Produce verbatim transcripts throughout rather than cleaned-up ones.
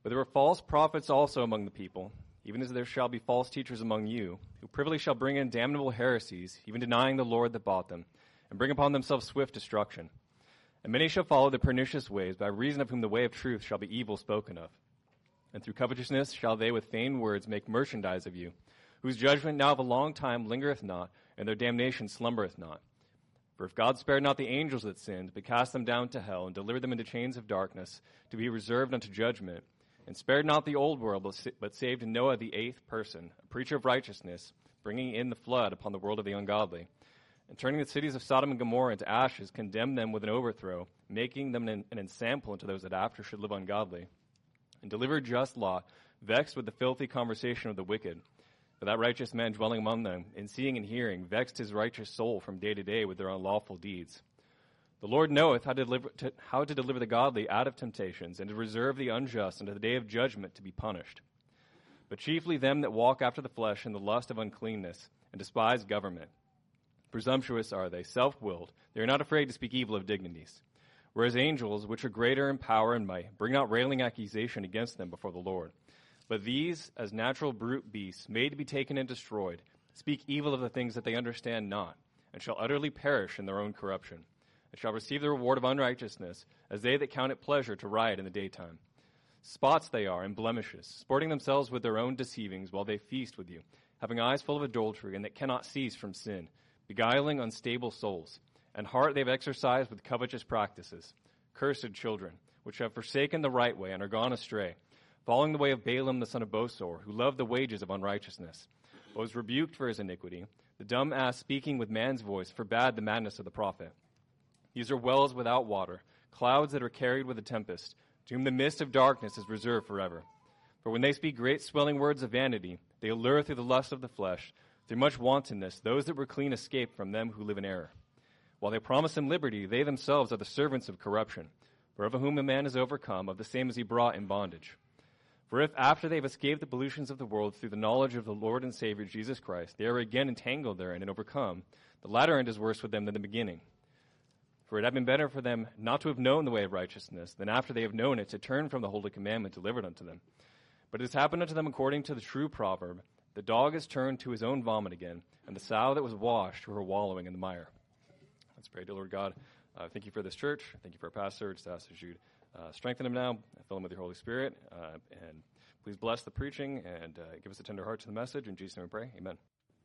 But there were false prophets also among the people, even as there shall be false teachers among you, who privily shall bring in damnable heresies, even denying the Lord that bought them, and bring upon themselves swift destruction. And many shall follow the pernicious ways, by reason of whom the way of truth shall be evil spoken of. And through covetousness shall they with feigned words make merchandise of you, whose judgment now of a long time lingereth not, and their damnation slumbereth not. For if God spared not the angels that sinned, but cast them down to hell, and delivered them into chains of darkness, to be reserved unto judgment, and spared not the old world, but saved Noah the eighth person, a preacher of righteousness, bringing in the flood upon the world of the ungodly, and turning the cities of Sodom and Gomorrah into ashes, condemned them with an overthrow, making them an, an ensample unto those that after should live ungodly, and delivered just Lot, vexed with the filthy conversation of the wicked. For that righteous man dwelling among them, in seeing and hearing, vexed his righteous soul from day to day with their unlawful deeds. The Lord knoweth how to, deliver, to, how to deliver the godly out of temptations, and to reserve the unjust unto the day of judgment to be punished. But chiefly them that walk after the flesh in the lust of uncleanness, and despise government. Presumptuous are they, self-willed. They are not afraid to speak evil of dignities. Whereas angels, which are greater in power and might, bring not railing accusation against them before the Lord. But these, as natural brute beasts, made to be taken and destroyed, speak evil of the things that they understand not, and shall utterly perish in their own corruption, and shall receive the reward of unrighteousness, as they that count it pleasure to riot in the daytime. Spots they are, and blemishes, sporting themselves with their own deceivings, while they feast with you, having eyes full of adultery, and that cannot cease from sin, beguiling unstable souls, and heart they have exercised with covetous practices. Cursed children, which have forsaken the right way, and are gone astray, following the way of Balaam the son of Bosor, who loved the wages of unrighteousness, but was rebuked for his iniquity. The dumb ass speaking with man's voice forbade the madness of the prophet. These are wells without water, clouds that are carried with a tempest, to whom the mist of darkness is reserved forever. For when they speak great swelling words of vanity, they allure through the lust of the flesh, through much wantonness, those that were clean escape from them who live in error. While they promise him liberty, they themselves are the servants of corruption. For of whom a man is overcome, of the same is he brought in bondage. For if after they have escaped the pollutions of the world through the knowledge of the Lord and Savior Jesus Christ, they are again entangled therein and overcome, the latter end is worse for them than the beginning. For it had been better for them not to have known the way of righteousness, than after they have known it to turn from the holy commandment delivered unto them. But it has happened unto them according to the true proverb, the dog is turned to his own vomit again, and the sow that was washed to her wallowing in the mire. Let's pray. Dear Lord God, uh, thank you for this church. Thank you for our pastor. Just ask that you'd Uh, strengthen him now, fill him with your Holy Spirit, uh, and please bless the preaching and uh, give us a tender heart to the message. In Jesus' name we pray. Amen.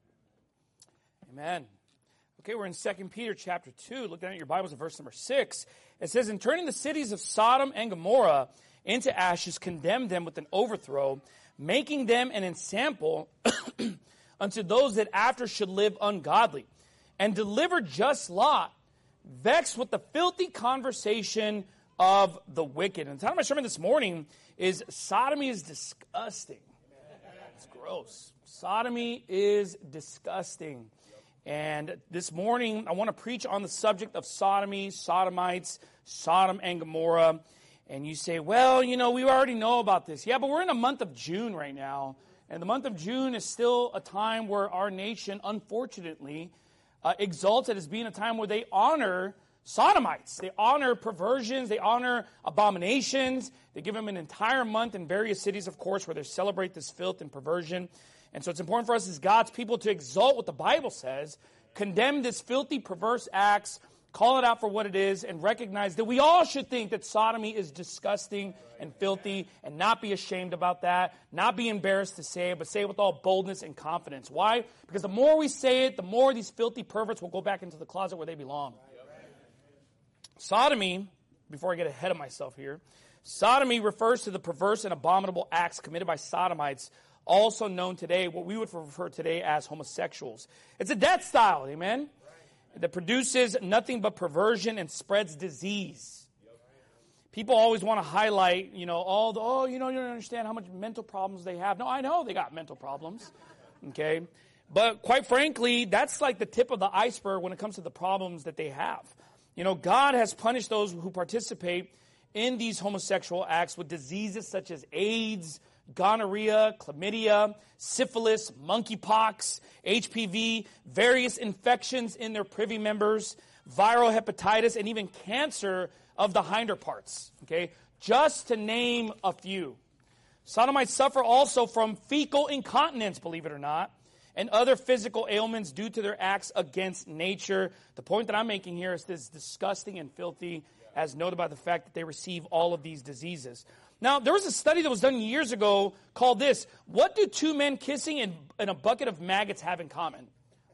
Amen. Okay, we're in Second Peter chapter two. Look down at your Bibles at verse number six. It says, "In turning the cities of Sodom and Gomorrah into ashes, condemned them with an overthrow, making them an ensample unto those that after should live ungodly, and delivered just Lot, vexed with the filthy conversation of the wicked." And the title of my sermon this morning is Sodomy is Disgusting. It's gross. Sodomy is disgusting. And this morning, I want to preach on the subject of sodomy, sodomites, Sodom and Gomorrah. And you say, well, you know, we already know about this. Yeah, but we're in a month of June right now. And the month of June is still a time where our nation, unfortunately, uh, exalts it as being a time where they honor sodomites. They honor perversions. They honor abominations. They give them an entire month in various cities, of course, where they celebrate this filth and perversion. And so it's important for us as God's people to exalt what the Bible says, condemn this filthy, perverse acts, call it out for what it is, and recognize that we all should think that sodomy is disgusting and filthy, and not be ashamed about that, not be embarrassed to say it, but say it with all boldness and confidence. Why? Because the more we say it, the more these filthy perverts will go back into the closet where they belong. Sodomy, before I get ahead of myself here, sodomy refers to the perverse and abominable acts committed by sodomites, also known today, what we would refer today as homosexuals. It's a death style, amen, that produces nothing but perversion and spreads disease. People always want to highlight, you know, all the, oh, you know, you don't understand how much mental problems they have. No, I know they got mental problems, okay? But quite frankly, that's like the tip of the iceberg when it comes to the problems that they have. You know, God has punished those who participate in these homosexual acts with diseases such as AIDS, gonorrhea, chlamydia, syphilis, monkeypox, H P V, various infections in their privy members, viral hepatitis, and even cancer of the hinder parts, okay? Just to name a few. Sodomites suffer also from fecal incontinence, believe it or not, and other physical ailments due to their acts against nature. The point that I'm making here is this disgusting and filthy, as noted by the fact that they receive all of these diseases. Now, there was a study that was done years ago called this, what do two men kissing in, in a bucket of maggots have in common?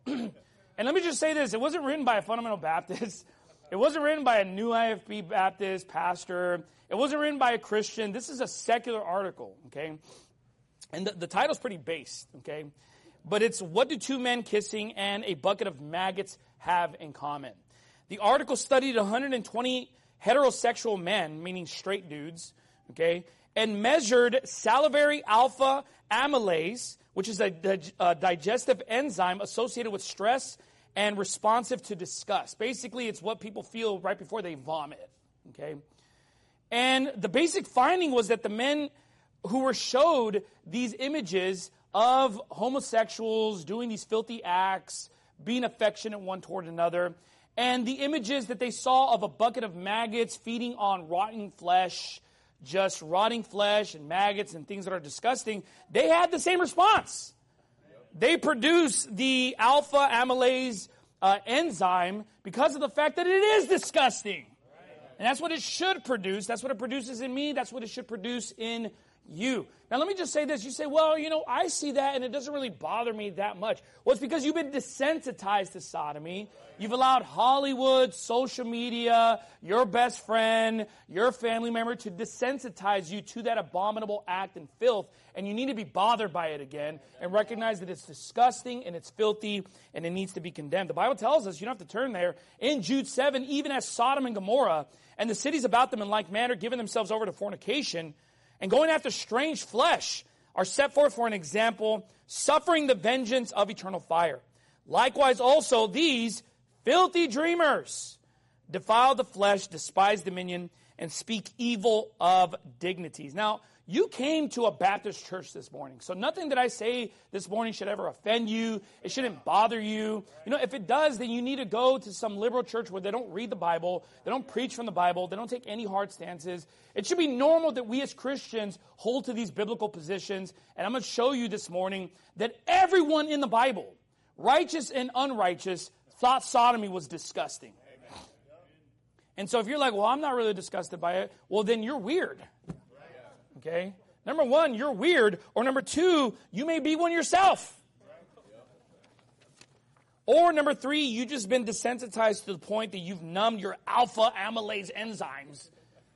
And let me just say this, it wasn't written by a fundamental Baptist. It wasn't written by a new I F B Baptist pastor. It wasn't written by a Christian. This is a secular article, okay? And the, the title's pretty base, okay? But it's, what do two men kissing and a bucket of maggots have in common? The article studied one hundred twenty heterosexual men, meaning straight dudes, okay, and measured salivary alpha amylase, which is a, a digestive enzyme associated with stress and responsive to disgust. Basically, it's what people feel right before they vomit, okay? And the basic finding was that the men who were showed these images of homosexuals doing these filthy acts, being affectionate one toward another, and the images that they saw of a bucket of maggots feeding on rotten flesh, just rotting flesh and maggots and things that are disgusting, they had the same response. They produce the alpha amylase uh, enzyme because of the fact that it is disgusting. And that's what it should produce. That's what it produces in me. That's what it should produce in you. Now, let me just say this. You say, well, you know, I see that and it doesn't really bother me that much. Well, it's because you've been desensitized to sodomy. You've allowed Hollywood, social media, your best friend, your family member to desensitize you to that abominable act and filth. And you need to be bothered by it again and recognize that it's disgusting and it's filthy and it needs to be condemned. The Bible tells us, you don't have to turn there, in Jude seven, even as Sodom and Gomorrah and the cities about them in like manner, giving themselves over to fornication and going after strange flesh, are set forth for an example, suffering the vengeance of eternal fire. Likewise also these filthy dreamers defile the flesh, despise dominion, and speak evil of dignities. Now, you came to a Baptist church this morning, so nothing that I say this morning should ever offend you. It shouldn't bother you. You know, if it does, then you need to go to some liberal church where they don't read the Bible, they don't preach from the Bible, they don't take any hard stances. It should be normal that we as Christians hold to these biblical positions, and I'm going to show you this morning that everyone in the Bible, righteous and unrighteous, thought sodomy was disgusting. And so if you're like, well, I'm not really disgusted by it, well, then you're weird. Okay? Number one, you're weird. Or number two, you may be one yourself. Or number three, you've just been desensitized to the point that you've numbed your alpha amylase enzymes.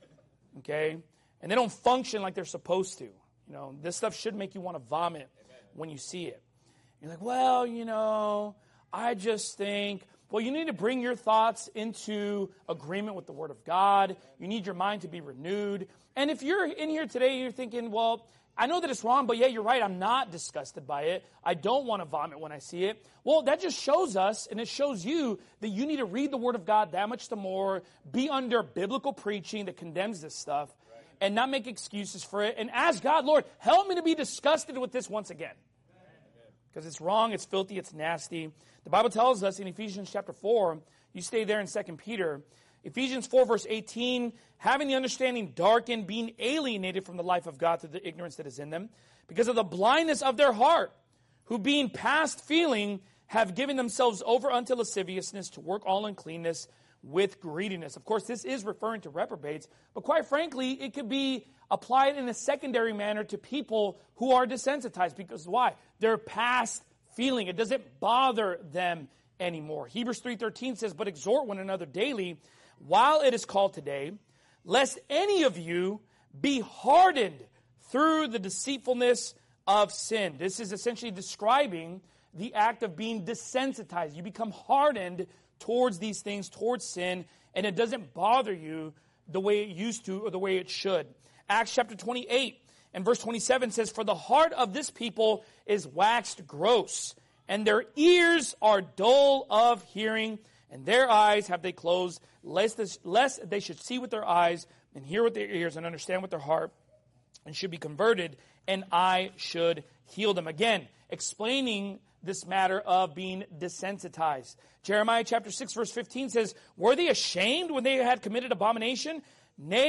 Okay? And they don't function like they're supposed to. You know, this stuff should make you want to vomit when you see it. You're like, well, you know, I just think, well, you need to bring your thoughts into agreement with the Word of God. You need your mind to be renewed. And if you're in here today, you're thinking, well, I know that it's wrong, but yeah, you're right. I'm not disgusted by it. I don't want to vomit when I see it. Well, that just shows us, and it shows you, that you need to read the Word of God that much the more, be under biblical preaching that condemns this stuff, right, and not make excuses for it. And ask God, Lord, help me to be disgusted with this once again. Because it's wrong, it's filthy, it's nasty. The Bible tells us in Ephesians chapter four, you stay there in Second Peter, Ephesians four verse eighteen, having the understanding darkened, being alienated from the life of God through the ignorance that is in them, because of the blindness of their heart, who being past feeling, have given themselves over unto lasciviousness to work all uncleanness with greediness. Of course, this is referring to reprobates, but quite frankly, it could be applied in a secondary manner to people who are desensitized. Because why? They're past feeling. It doesn't bother them anymore. Hebrews three thirteen says, but exhort one another daily, while it is called today, lest any of you be hardened through the deceitfulness of sin. This is essentially describing the act of being desensitized. You become hardened towards these things, towards sin, and it doesn't bother you the way it used to or the way it should. Acts chapter twenty-eight and verse twenty-seven says, for the heart of this people is waxed gross, and their ears are dull of hearing, and their eyes have they closed, lest, this, lest they should see with their eyes and hear with their ears and understand with their heart and should be converted, and I should heal them. Again, explaining this matter of being desensitized. Jeremiah chapter six verse fifteen says, were they ashamed when they had committed abomination? Nay,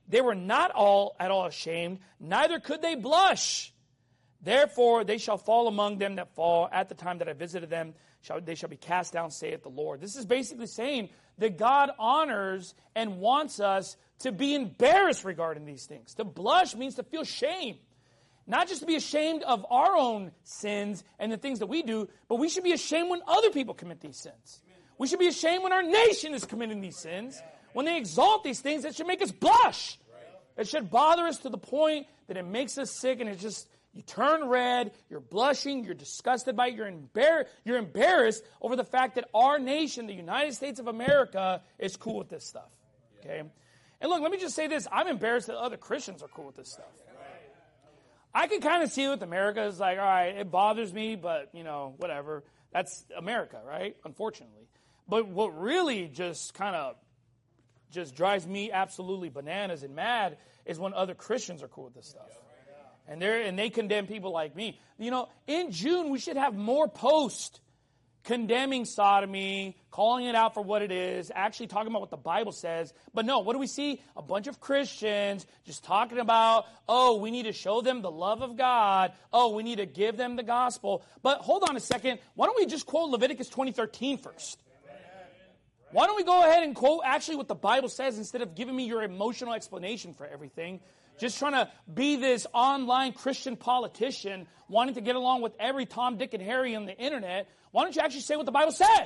They were not all at all ashamed, neither could they blush. Therefore they shall fall among them that fall. At the time that I visited them, shall, they shall be cast down, saith the Lord. This is basically saying that God honors and wants us to be embarrassed regarding these things. To blush means to feel shame. Not just to be ashamed of our own sins and the things that we do, but we should be ashamed when other people commit these sins. We should be ashamed when our nation is committing these sins. When they exalt these things, it should make us blush. It should bother us to the point that it makes us sick, and it's just, you turn red, you're blushing, you're disgusted by it, you're, embar- you're embarrassed over the fact that our nation, the United States of America, is cool with this stuff. Okay? And look, let me just say this. I'm embarrassed that other Christians are cool with this stuff. I can kind of see it with America. It's like, all right, it bothers me, but, you know, whatever. That's America, right? Unfortunately. But what really just kind of just drives me absolutely bananas and mad is when other Christians are cool with this stuff. And they and they condemn people like me. You know, in June, we should have more posts condemning sodomy, calling it out for what it is, actually talking about what the Bible says. But no, what do we see? A bunch of Christians just talking about, oh, we need to show them the love of God. Oh, we need to give them the gospel. But hold on a second. Why don't we just quote Leviticus twenty thirteen first? Why don't we go ahead and quote actually what the Bible says instead of giving me your emotional explanation for everything? Just trying to be this online Christian politician wanting to get along with every Tom, Dick, and Harry on the internet. Why don't you actually say what the Bible says?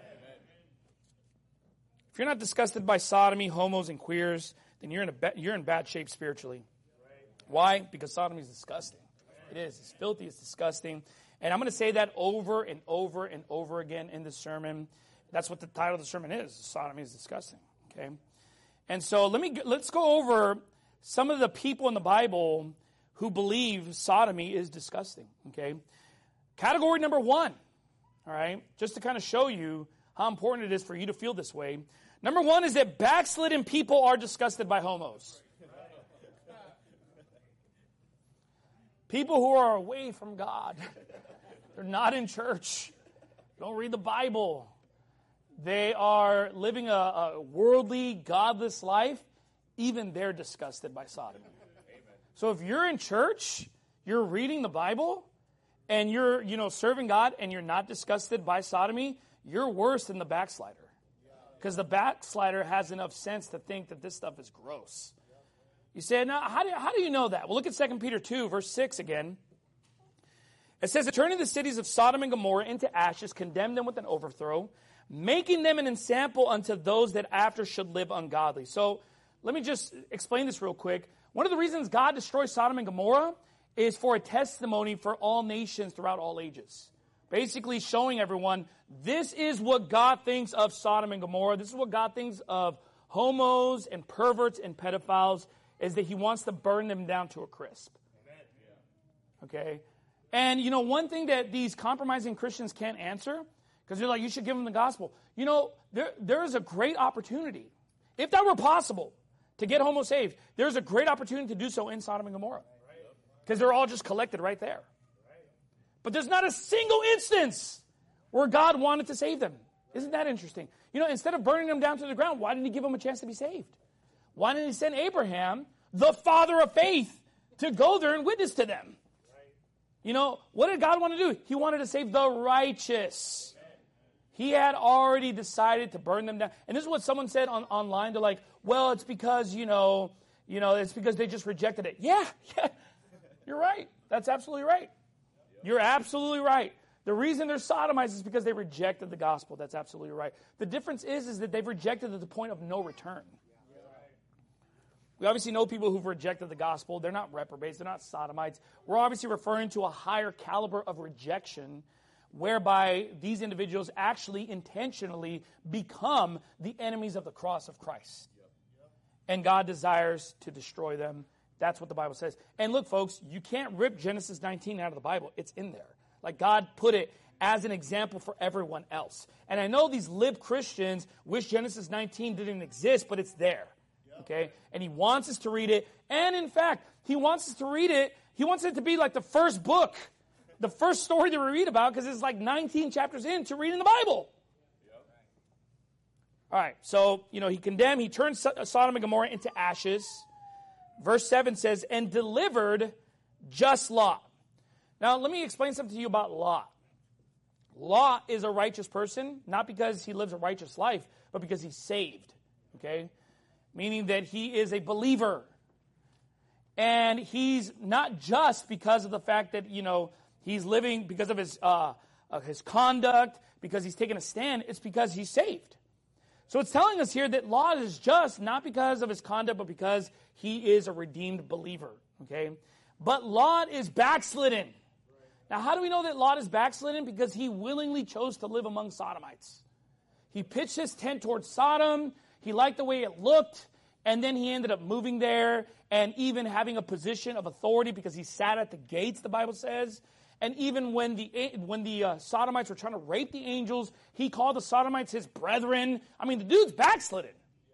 If you're not disgusted by sodomy, homos, and queers, then you're in, a ba- you're in bad shape spiritually. Why? Because sodomy is disgusting. It is. It's filthy. It's disgusting. And I'm going to say that over and over and over again in this sermon. That's what the title of the sermon is. Sodomy is disgusting. Okay? And so let me let's go over some of the people in the Bible who believe sodomy is disgusting. Okay? Category number one. All right? Just to kind of show you how important it is for you to feel this way. Number one is that backslidden people are disgusted by homos. People who are away from God. They're not in church. Don't read the Bible. They are living a, a worldly, godless life. Even they're disgusted by sodomy. So if you're in church, you're reading the Bible, and you're, you know, serving God, and you're not disgusted by sodomy, you're worse than the backslider. Because the backslider has enough sense to think that this stuff is gross. You say, now, how do you, how do you know that? Well, look at Second Peter two, verse six again. It says, turning the cities of Sodom and Gomorrah into ashes, condemn them with an overthrow, making them an ensample unto those that after should live ungodly. So let me just explain this real quick. One of the reasons God destroys Sodom and Gomorrah is for a testimony for all nations throughout all ages. Basically showing everyone, this is what God thinks of Sodom and Gomorrah. This is what God thinks of homos and perverts and pedophiles, is that he wants to burn them down to a crisp. Okay? And, you know, one thing that these compromising Christians can't answer, because they're like, you should give them the gospel. You know, there there is a great opportunity, if that were possible, to get homo saved. There's a great opportunity to do so in Sodom and Gomorrah. Because they're all just collected right there. But there's not a single instance where God wanted to save them. Isn't that interesting? You know, instead of burning them down to the ground, why didn't he give them a chance to be saved? Why didn't he send Abraham, the father of faith, to go there and witness to them? You know, what did God want to do? He wanted to save the righteous. He had already decided to burn them down. And this is what someone said on, online. They're like, well, it's because, you know, you know, it's because they just rejected it. Yeah, yeah, you're right. That's absolutely right. You're absolutely right. The reason they're sodomized is because they rejected the gospel. That's absolutely right. The difference is, is that they've rejected at the point of no return. We obviously know people who've rejected the gospel. They're not reprobates. They're not sodomites. We're obviously referring to a higher caliber of rejection whereby these individuals actually intentionally become the enemies of the cross of Christ. And God desires to destroy them. That's what the Bible says. And look, folks, you can't rip Genesis nineteen out of the Bible. It's in there. Like God put it as an example for everyone else. And I know these lib Christians wish Genesis nineteen didn't exist, but it's there. Okay? And he wants us to read it. And in fact, he wants us to read it. He wants it to be like the first book, the first story that we read about, because it's like nineteen chapters into reading the Bible. All right, so, you know, he condemned, he turned Sodom and Gomorrah into ashes. verse seven says, and delivered just Lot. Now, let me explain something to you about Lot. Lot is a righteous person, not because he lives a righteous life, but because he's saved, okay? Meaning that he is a believer. And he's not just because of the fact that, you know, he's living because of his, uh, of his conduct, because he's taken a stand. It's because he's saved. So it's telling us here that Lot is just not because of his conduct, but because he is a redeemed believer, okay? But Lot is backslidden. Now, how do we know that Lot is backslidden? Because he willingly chose to live among Sodomites. He pitched his tent towards Sodom. He liked the way it looked. And then he ended up moving there and even having a position of authority because he sat at the gates, the Bible says. And even when the when the uh, Sodomites were trying to rape the angels, he called the Sodomites his brethren. I mean, the dude's backslidden.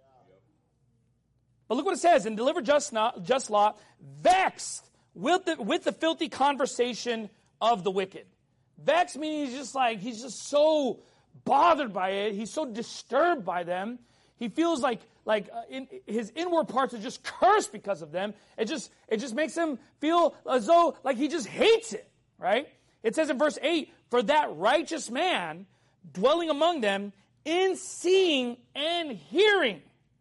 But look what it says. And delivered just, not, just Lot, vexed with the, with the filthy conversation of the wicked. Vexed meaning he's just like, he's just so bothered by it. He's so disturbed by them. He feels like like uh, in, his inward parts are just cursed because of them. It just it just makes him feel as though like he just hates it, right? It says in verse eight, for that righteous man dwelling among them in seeing and hearing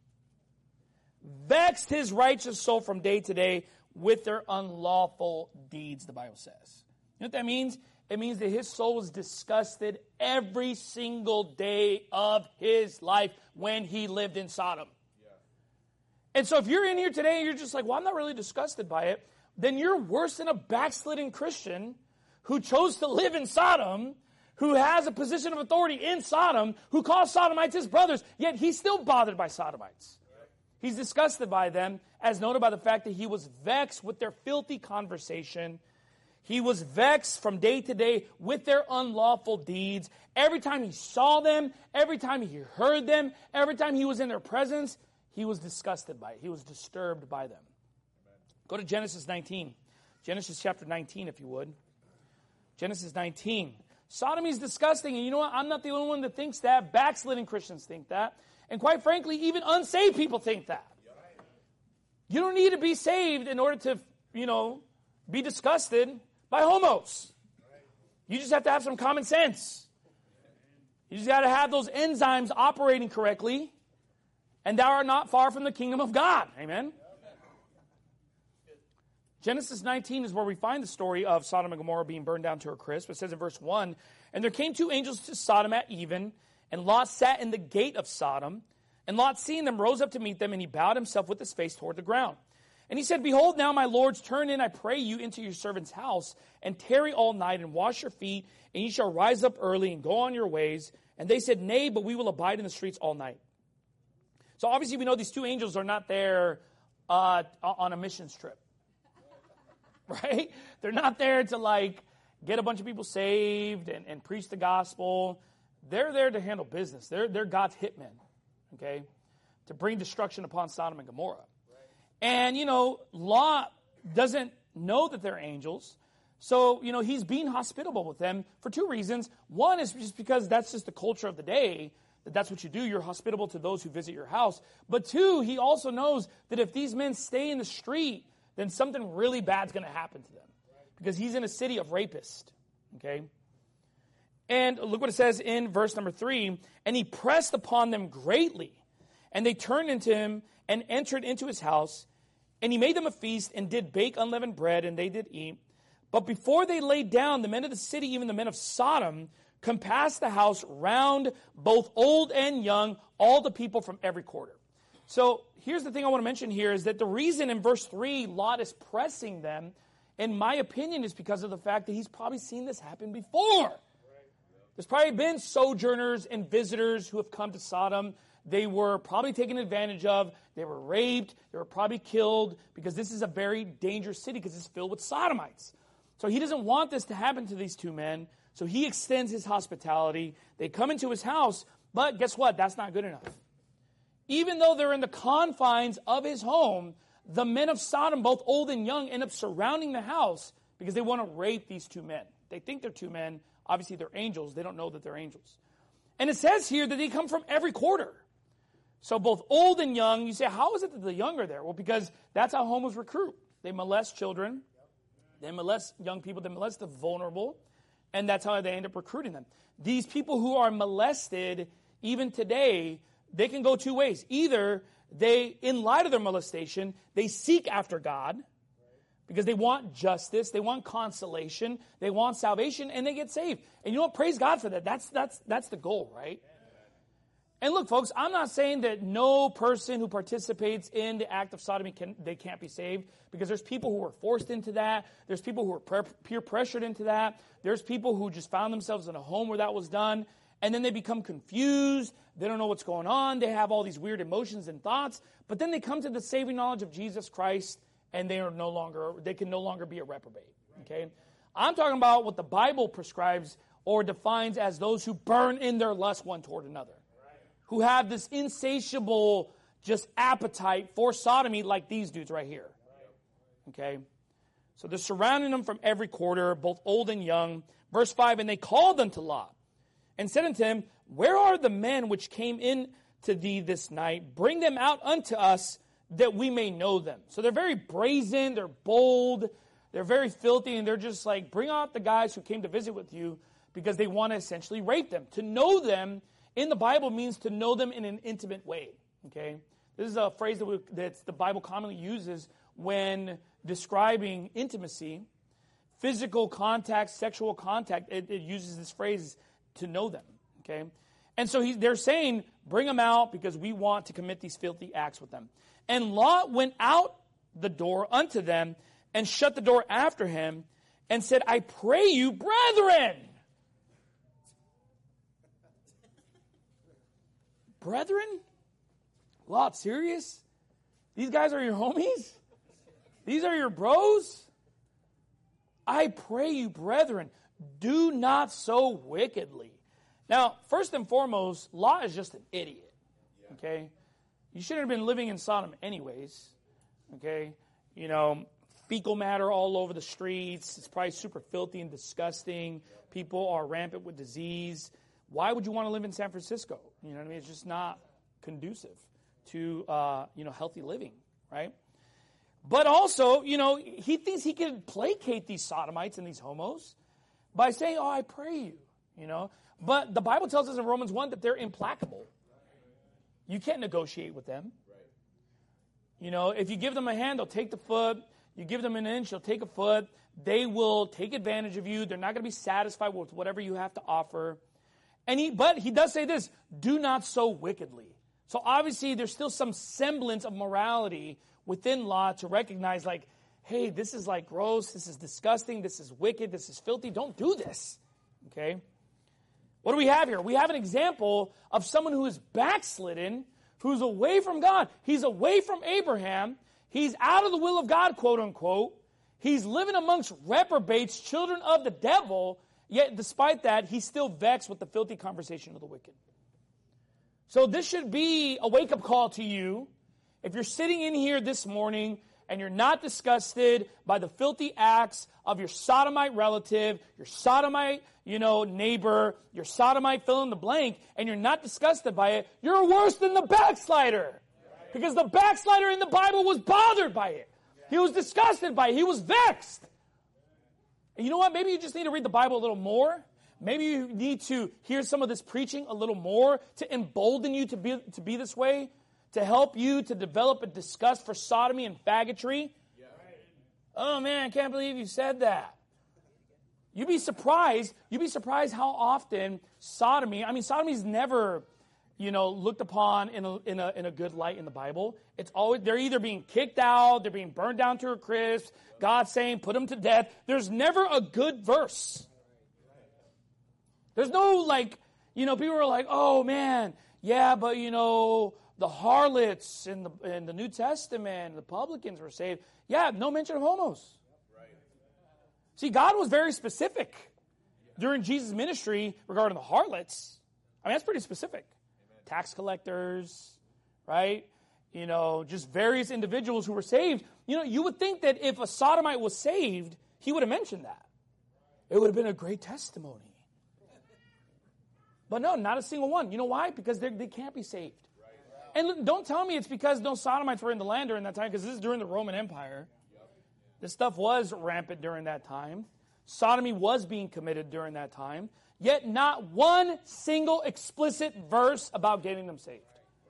vexed his righteous soul from day to day with their unlawful deeds, the Bible says. You know what that means? It means that his soul was disgusted every single day of his life when he lived in Sodom. Yeah. And so if you're in here today and you're just like, well, I'm not really disgusted by it, then you're worse than a backslidden Christian who chose to live in Sodom, who has a position of authority in Sodom, who calls Sodomites his brothers, yet he's still bothered by Sodomites. Right. He's disgusted by them, as noted by the fact that he was vexed with their filthy conversation. He was vexed from day to day with their unlawful deeds. Every time he saw them, every time he heard them, every time he was in their presence, he was disgusted by it. He was disturbed by them. Amen. Go to Genesis nineteen. Genesis chapter nineteen, if you would. Genesis nineteen. Sodomy is disgusting, and you know what? I'm not the only one that thinks that. Backslidden Christians think that. And quite frankly, even unsaved people think that. You don't need to be saved in order to, you know, be disgusted by homos. You just have to have some common sense. You just got to have those enzymes operating correctly, and thou art not far from the kingdom of God. Amen? Genesis nineteen is where we find the story of Sodom and Gomorrah being burned down to a crisp. It says in verse one, and there came two angels to Sodom at even, and Lot sat in the gate of Sodom. And Lot, seeing them, rose up to meet them, and he bowed himself with his face toward the ground. And he said, behold, now, my lords, turn in, I pray you, into your servant's house, and tarry all night, and wash your feet, and ye shall rise up early, and go on your ways. And they said, nay, but we will abide in the streets all night. So obviously we know these two angels are not there uh, on a missions trip. Right? They're not there to, like, get a bunch of people saved and, and preach the gospel. They're there to handle business. They're, they're God's hitmen, okay, to bring destruction upon Sodom and Gomorrah. And, you know, Lot doesn't know that they're angels. So, you know, he's being hospitable with them for two reasons. One is just because that's just the culture of the day, that that's what you do. You're hospitable to those who visit your house. But two, he also knows that if these men stay in the street, then something really bad's going to happen to them. Because he's in a city of rapists, okay? And look what it says in verse number three. And he pressed upon them greatly. And they turned into him and entered into his house. And he made them a feast and did bake unleavened bread, and they did eat. But before they laid down, the men of the city, even the men of Sodom, compassed the house round, both old and young, all the people from every quarter. So here's the thing I want to mention here is that the reason in verse three Lot is pressing them, in my opinion, is because of the fact that he's probably seen this happen before. There's probably been sojourners and visitors who have come to Sodom. They were probably taken advantage of. They were raped. They were probably killed because this is a very dangerous city because it's filled with Sodomites. So he doesn't want this to happen to these two men. So he extends his hospitality. They come into his house, but guess what? That's not good enough. Even though they're in the confines of his home, the men of Sodom, both old and young, end up surrounding the house because they want to rape these two men. They think they're two men. Obviously, they're angels. They don't know that they're angels. And it says here that they come from every quarter. So both old and young, you say, how is it that the young are there? Well, because that's how homos recruit. They molest children. They molest young people. They molest the vulnerable. And that's how they end up recruiting them. These people who are molested, even today, they can go two ways. Either they, in light of their molestation, they seek after God because they want justice, they want consolation, they want salvation, and they get saved. And you know what? Praise God for that. That's, that's, that's the goal, right? And look, folks, I'm not saying that no person who participates in the act of sodomy, can, they can't be saved, because there's people who are forced into that. There's people who are pre- peer pressured into that. There's people who just found themselves in a home where that was done, and then they become confused. They don't know what's going on. They have all these weird emotions and thoughts, but then they come to the saving knowledge of Jesus Christ, and they are no longer, they can no longer be a reprobate. Okay, I'm talking about what the Bible prescribes or defines as those who burn in their lust one toward another. Who have this insatiable just appetite for sodomy like these dudes right here. Okay? So they're surrounding them from every quarter, both old and young. Verse five, and they called unto Lot, and said unto him, where are the men which came in to thee this night? Bring them out unto us, that we may know them. So they're very brazen, they're bold, they're very filthy, and they're just like, bring out the guys who came to visit with you, because they want to essentially rape them. To know them in the Bible means to know them in an intimate way, okay? This is a phrase that, we, that the Bible commonly uses when describing intimacy, physical contact, sexual contact. It, it uses this phrase to know them, okay? And so he, they're saying, bring them out because we want to commit these filthy acts with them. And Lot went out the door unto them and shut the door after him and said, I pray you, brethren, Brethren? Lot, serious? These guys are your homies? These are your bros? I pray you, brethren, do not so wickedly. Now, first and foremost, Lot is just an idiot. Okay? You shouldn't have been living in Sodom anyways. Okay? You know, fecal matter all over the streets. It's probably super filthy and disgusting. People are rampant with disease. Why would you want to live in San Francisco? You know what I mean? It's just not conducive to, uh, you know, healthy living, right? But also, you know, he thinks he can placate these sodomites and these homos by saying, oh, I pray you, you know. But the Bible tells us in Romans one that they're implacable. You can't negotiate with them. You know, if you give them a hand, they'll take the foot. You give them an inch, they'll take a foot. They will take advantage of you. They're not going to be satisfied with whatever you have to offer. And he, but he does say this, do not so wickedly. So obviously there's still some semblance of morality within Lot to recognize like, hey, this is like gross, this is disgusting, this is wicked, this is filthy, don't do this. Okay? What do we have here? We have an example of someone who is backslidden, who's away from God. He's away from Abraham. He's out of the will of God, quote unquote. He's living amongst reprobates, children of the devil. Yet, despite that, he's still vexed with the filthy conversation of the wicked. So this should be a wake-up call to you. If you're sitting in here this morning and you're not disgusted by the filthy acts of your sodomite relative, your sodomite, you know, neighbor, your sodomite fill in the blank, and you're not disgusted by it, you're worse than the backslider. Because the backslider in the Bible was bothered by it. He was disgusted by it. He was vexed. And you know what? Maybe you just need to read the Bible a little more. Maybe you need to hear some of this preaching a little more to embolden you to be, to be this way, to help you to develop a disgust for sodomy and faggotry. Yeah. Oh, man, I can't believe you said that. You'd be surprised. You'd be surprised how often sodomy, I mean, sodomy is never, you know, looked upon in a, in a, in a good light in the Bible. It's always, they're either being kicked out, they're being burned down to a crisp, God saying, put them to death. There's never a good verse. There's no, like, you know, people are like, oh, man, yeah, but, you know, the harlots in the in the New Testament, the publicans were saved. Yeah, no mention of homos. See, God was very specific during Jesus' ministry regarding the harlots. I mean, that's pretty specific. Tax collectors, right? You know, just various individuals who were saved. You know, you would think that if a sodomite was saved, he would have mentioned that. It would have been a great testimony. But no, not a single one. You know why? Because they can't be saved. And look, don't tell me it's because no Sodomites were in the land during that time, because this is during the Roman Empire. This stuff was rampant during that time. Sodomy was being committed during that time. Yet not one single explicit verse about getting them saved.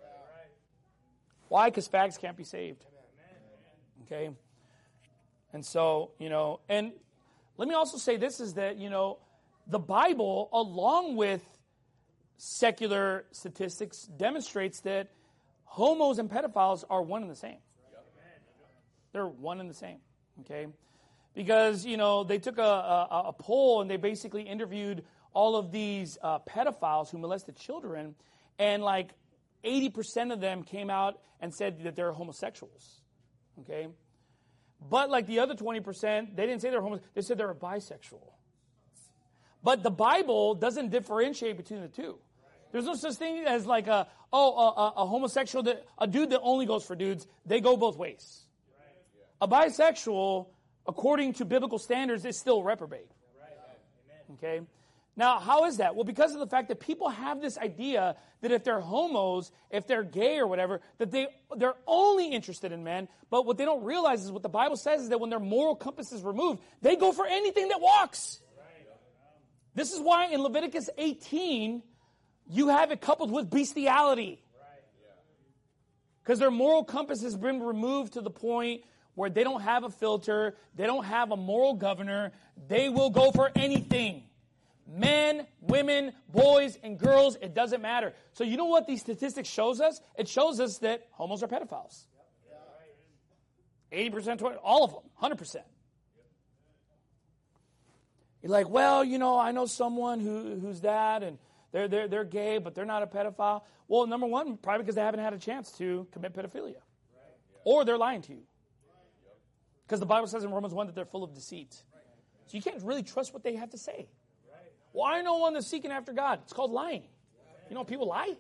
Why? Because fags can't be saved. Okay? And so, you know, and let me also say this is that, you know, the Bible, along with secular statistics, demonstrates that homos and pedophiles are one and the same. They're one and the same. Okay? Because, you know, they took a, a, a poll and they basically interviewed all of these uh, pedophiles who molested children, and like eighty percent of them came out and said that they're homosexuals. Okay? But like the other twenty percent, they didn't say they're homosexual, they said they're bisexual. But the Bible doesn't differentiate between the two. There's no such thing as like a, oh, a, a homosexual, that, a dude that only goes for dudes. They go both ways. A bisexual, according to biblical standards, is still reprobate. Okay? Now, how is that? Well, because of the fact that people have this idea that if they're homos, if they're gay or whatever, that they, they're only interested in men. But what they don't realize is what the Bible says is that when their moral compass is removed, they go for anything that walks. This is why in Leviticus eighteen, you have it coupled with bestiality. Because their moral compass has been removed to the point where they don't have a filter, they don't have a moral governor, they will go for anything. Men, women, boys, and girls, it doesn't matter. So you know what these statistics shows us? It shows us that homos are pedophiles. eighty percent, all of them, one hundred percent. You're like, well, you know, I know someone who who's that, and they're, they're, they're gay, but they're not a pedophile. Well, number one, probably because they haven't had a chance to commit pedophilia. Or they're lying to you. Because the Bible says in Romans one that they're full of deceit. So you can't really trust what they have to say. Well, I know one that's seeking after God. It's called lying. You know, people lie.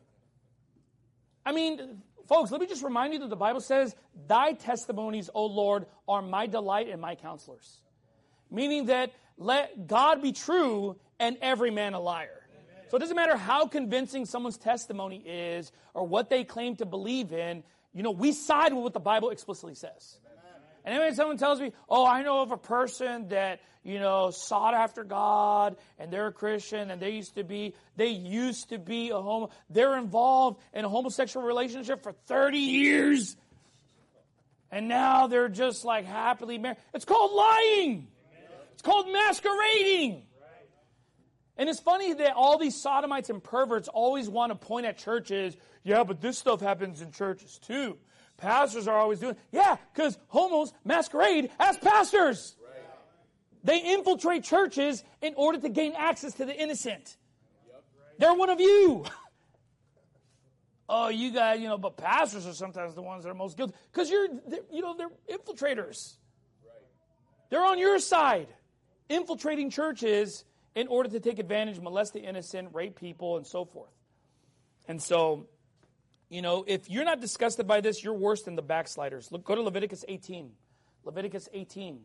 I mean, folks, let me just remind you that the Bible says, thy testimonies, O Lord, are my delight and my counselors. Meaning that let God be true and every man a liar. So it doesn't matter how convincing someone's testimony is or what they claim to believe in. You know, we side with what the Bible explicitly says. And anyway, someone tells me, oh, I know of a person that, you know, sought after God, and they're a Christian, and they used to be, they used to be a homo, they're involved in a homosexual relationship for thirty years, and now they're just like happily married. It's called lying. It's called masquerading. And it's funny that all these sodomites and perverts always want to point at churches, yeah, but this stuff happens in churches too. Pastors are always doing, yeah, because homos masquerade as pastors. Right. They infiltrate churches in order to gain access to the innocent. Yep. Right. They're one of you. Oh, you guys, you know, but pastors are sometimes the ones that are most guilty. Because you're, you know, they're infiltrators. Right. They're on your side, infiltrating churches in order to take advantage, molest the innocent, rape people, and so forth. And so, you know, if you're not disgusted by this, you're worse than the backsliders. Look, go to Leviticus eighteen. Leviticus eighteen.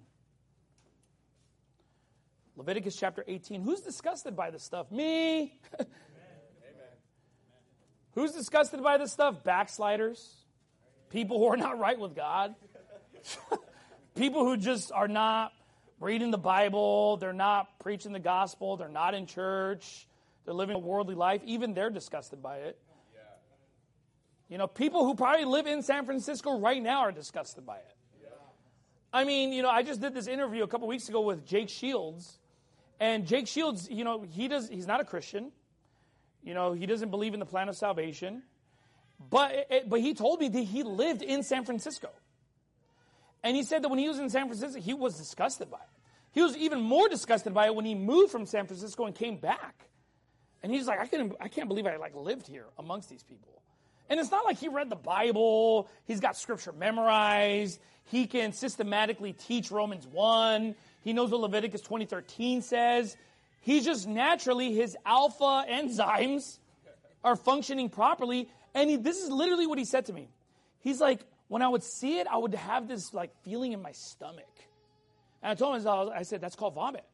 Leviticus chapter eighteen. Who's disgusted by this stuff? Me. Amen. Who's disgusted by this stuff? Backsliders. People who are not right with God. People who just are not reading the Bible. They're not preaching the gospel. They're not in church. They're living a worldly life. Even they're disgusted by it. You know, people who probably live in San Francisco right now are disgusted by it. Yeah. I mean, you know, I just did this interview a couple weeks ago with Jake Shields. And Jake Shields, you know, he does, he's not a Christian. You know, he doesn't believe in the plan of salvation. But, it, but he told me that he lived in San Francisco. And he said that when he was in San Francisco, he was disgusted by it. He was even more disgusted by it when he moved from San Francisco and came back. And he's like, I can't, I can't believe I like lived here amongst these people. And it's not like he read the Bible, he's got scripture memorized, he can systematically teach Romans one, he knows what Leviticus twenty thirteen says. He's just naturally, his alpha enzymes are functioning properly. And he, this is literally what he said to me. He's like, when I would see it, I would have this like feeling in my stomach. And I told him, I said, that's called vomit.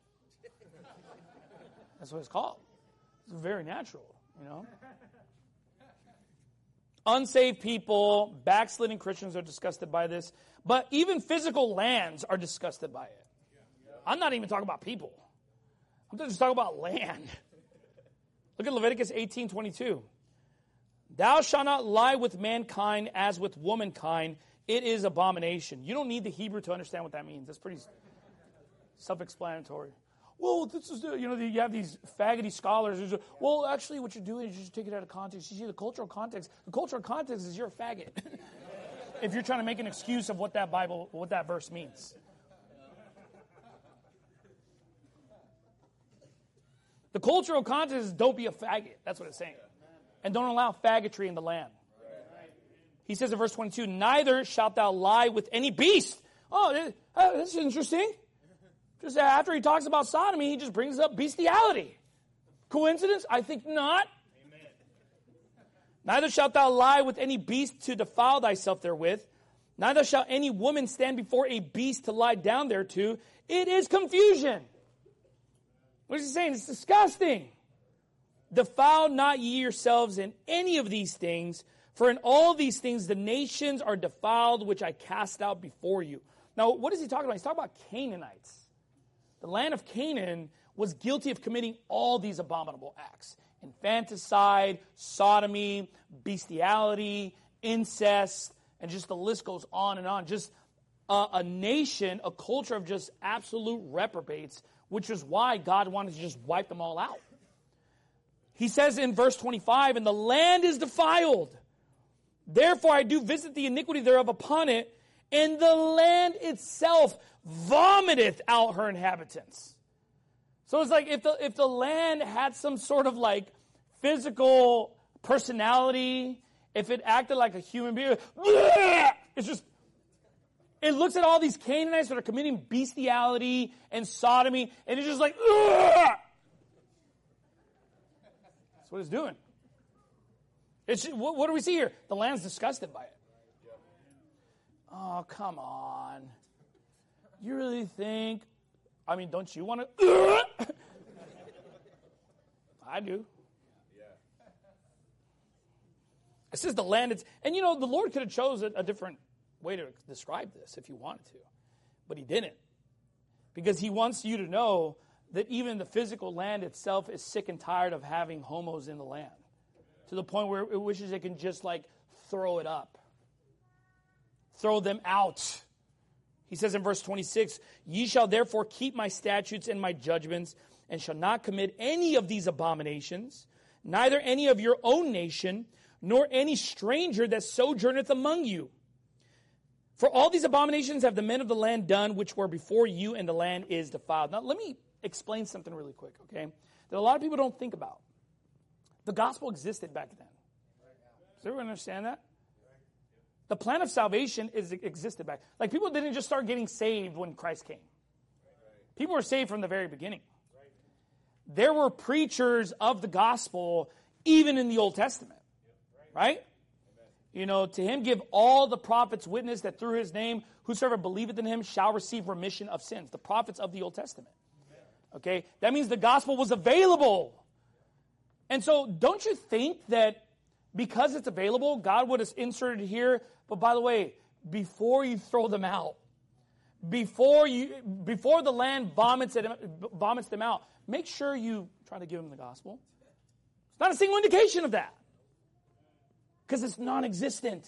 That's what it's called. It's very natural, you know. Unsaved people, backsliding Christians are disgusted by this. But even physical lands are disgusted by it. I'm not even talking about people. I'm just talking about land. Look at Leviticus eighteen twenty-two. Thou shalt not lie with mankind as with womankind. It is abomination. You don't need the Hebrew to understand what that means. That's pretty self-explanatory. Well, this is the, you know, the, you have these faggoty scholars who say, well, actually what you're doing is you just take it out of context. You see the cultural context. The cultural context is you're a faggot. If you're trying to make an excuse of what that Bible, what that verse means. The cultural context is don't be a faggot. That's what it's saying. And don't allow faggotry in the land. He says in verse twenty-two, neither shalt thou lie with any beast. Oh, that's interesting. Just after he talks about sodomy, he just brings up bestiality. Coincidence? I think not. Amen. Neither shalt thou lie with any beast to defile thyself therewith. Neither shall any woman stand before a beast to lie down thereto. It is confusion. What is he saying? It's disgusting. Defile not ye yourselves in any of these things, for in all these things the nations are defiled, which I cast out before you. Now, what is he talking about? He's talking about Canaanites. The land of Canaan was guilty of committing all these abominable acts. Infanticide, sodomy, bestiality, incest, and just the list goes on and on. Just a, a nation, a culture of just absolute reprobates, which is why God wanted to just wipe them all out. He says in verse twenty-five, and the land is defiled. Therefore I do visit the iniquity thereof upon it, and the land itself vomiteth out her inhabitants. So it's like if the if the land had some sort of like physical personality, if it acted like a human being, it's just, it looks at all these Canaanites that are committing bestiality and sodomy, and it's just like, that's what it's doing. It's, what, what do we see here? The land's disgusted by it. Oh, come on. You really think, I mean, don't you want to? I do. It says the land, it's, and you know, the Lord could have chosen a different way to describe this if he wanted to, but he didn't. Because he wants you to know that even the physical land itself is sick and tired of having homos in the land, to the point where it wishes it can just like throw it up. Throw them out. He says in verse twenty-six, ye shall therefore keep my statutes and my judgments, and shall not commit any of these abominations, neither any of your own nation, nor any stranger that sojourneth among you. For all these abominations have the men of the land done, which were before you, and the land is defiled. Now let me explain something really quick, okay, that a lot of people don't think about. The gospel existed back then. Does everyone understand that? The plan of salvation is existed back. Like, people didn't just start getting saved when Christ came. People were saved from the very beginning. There were preachers of the gospel even in the Old Testament. Right? You know, to him give all the prophets witness that through his name, whosoever believeth in him shall receive remission of sins. The prophets of the Old Testament. Okay? That means the gospel was available. And so, don't you think that because it's available, God would have inserted here, but by the way, before you throw them out, before you, before the land vomits, it, vomits them out, make sure you try to give them the gospel. It's not a single indication of that. Because it's non-existent.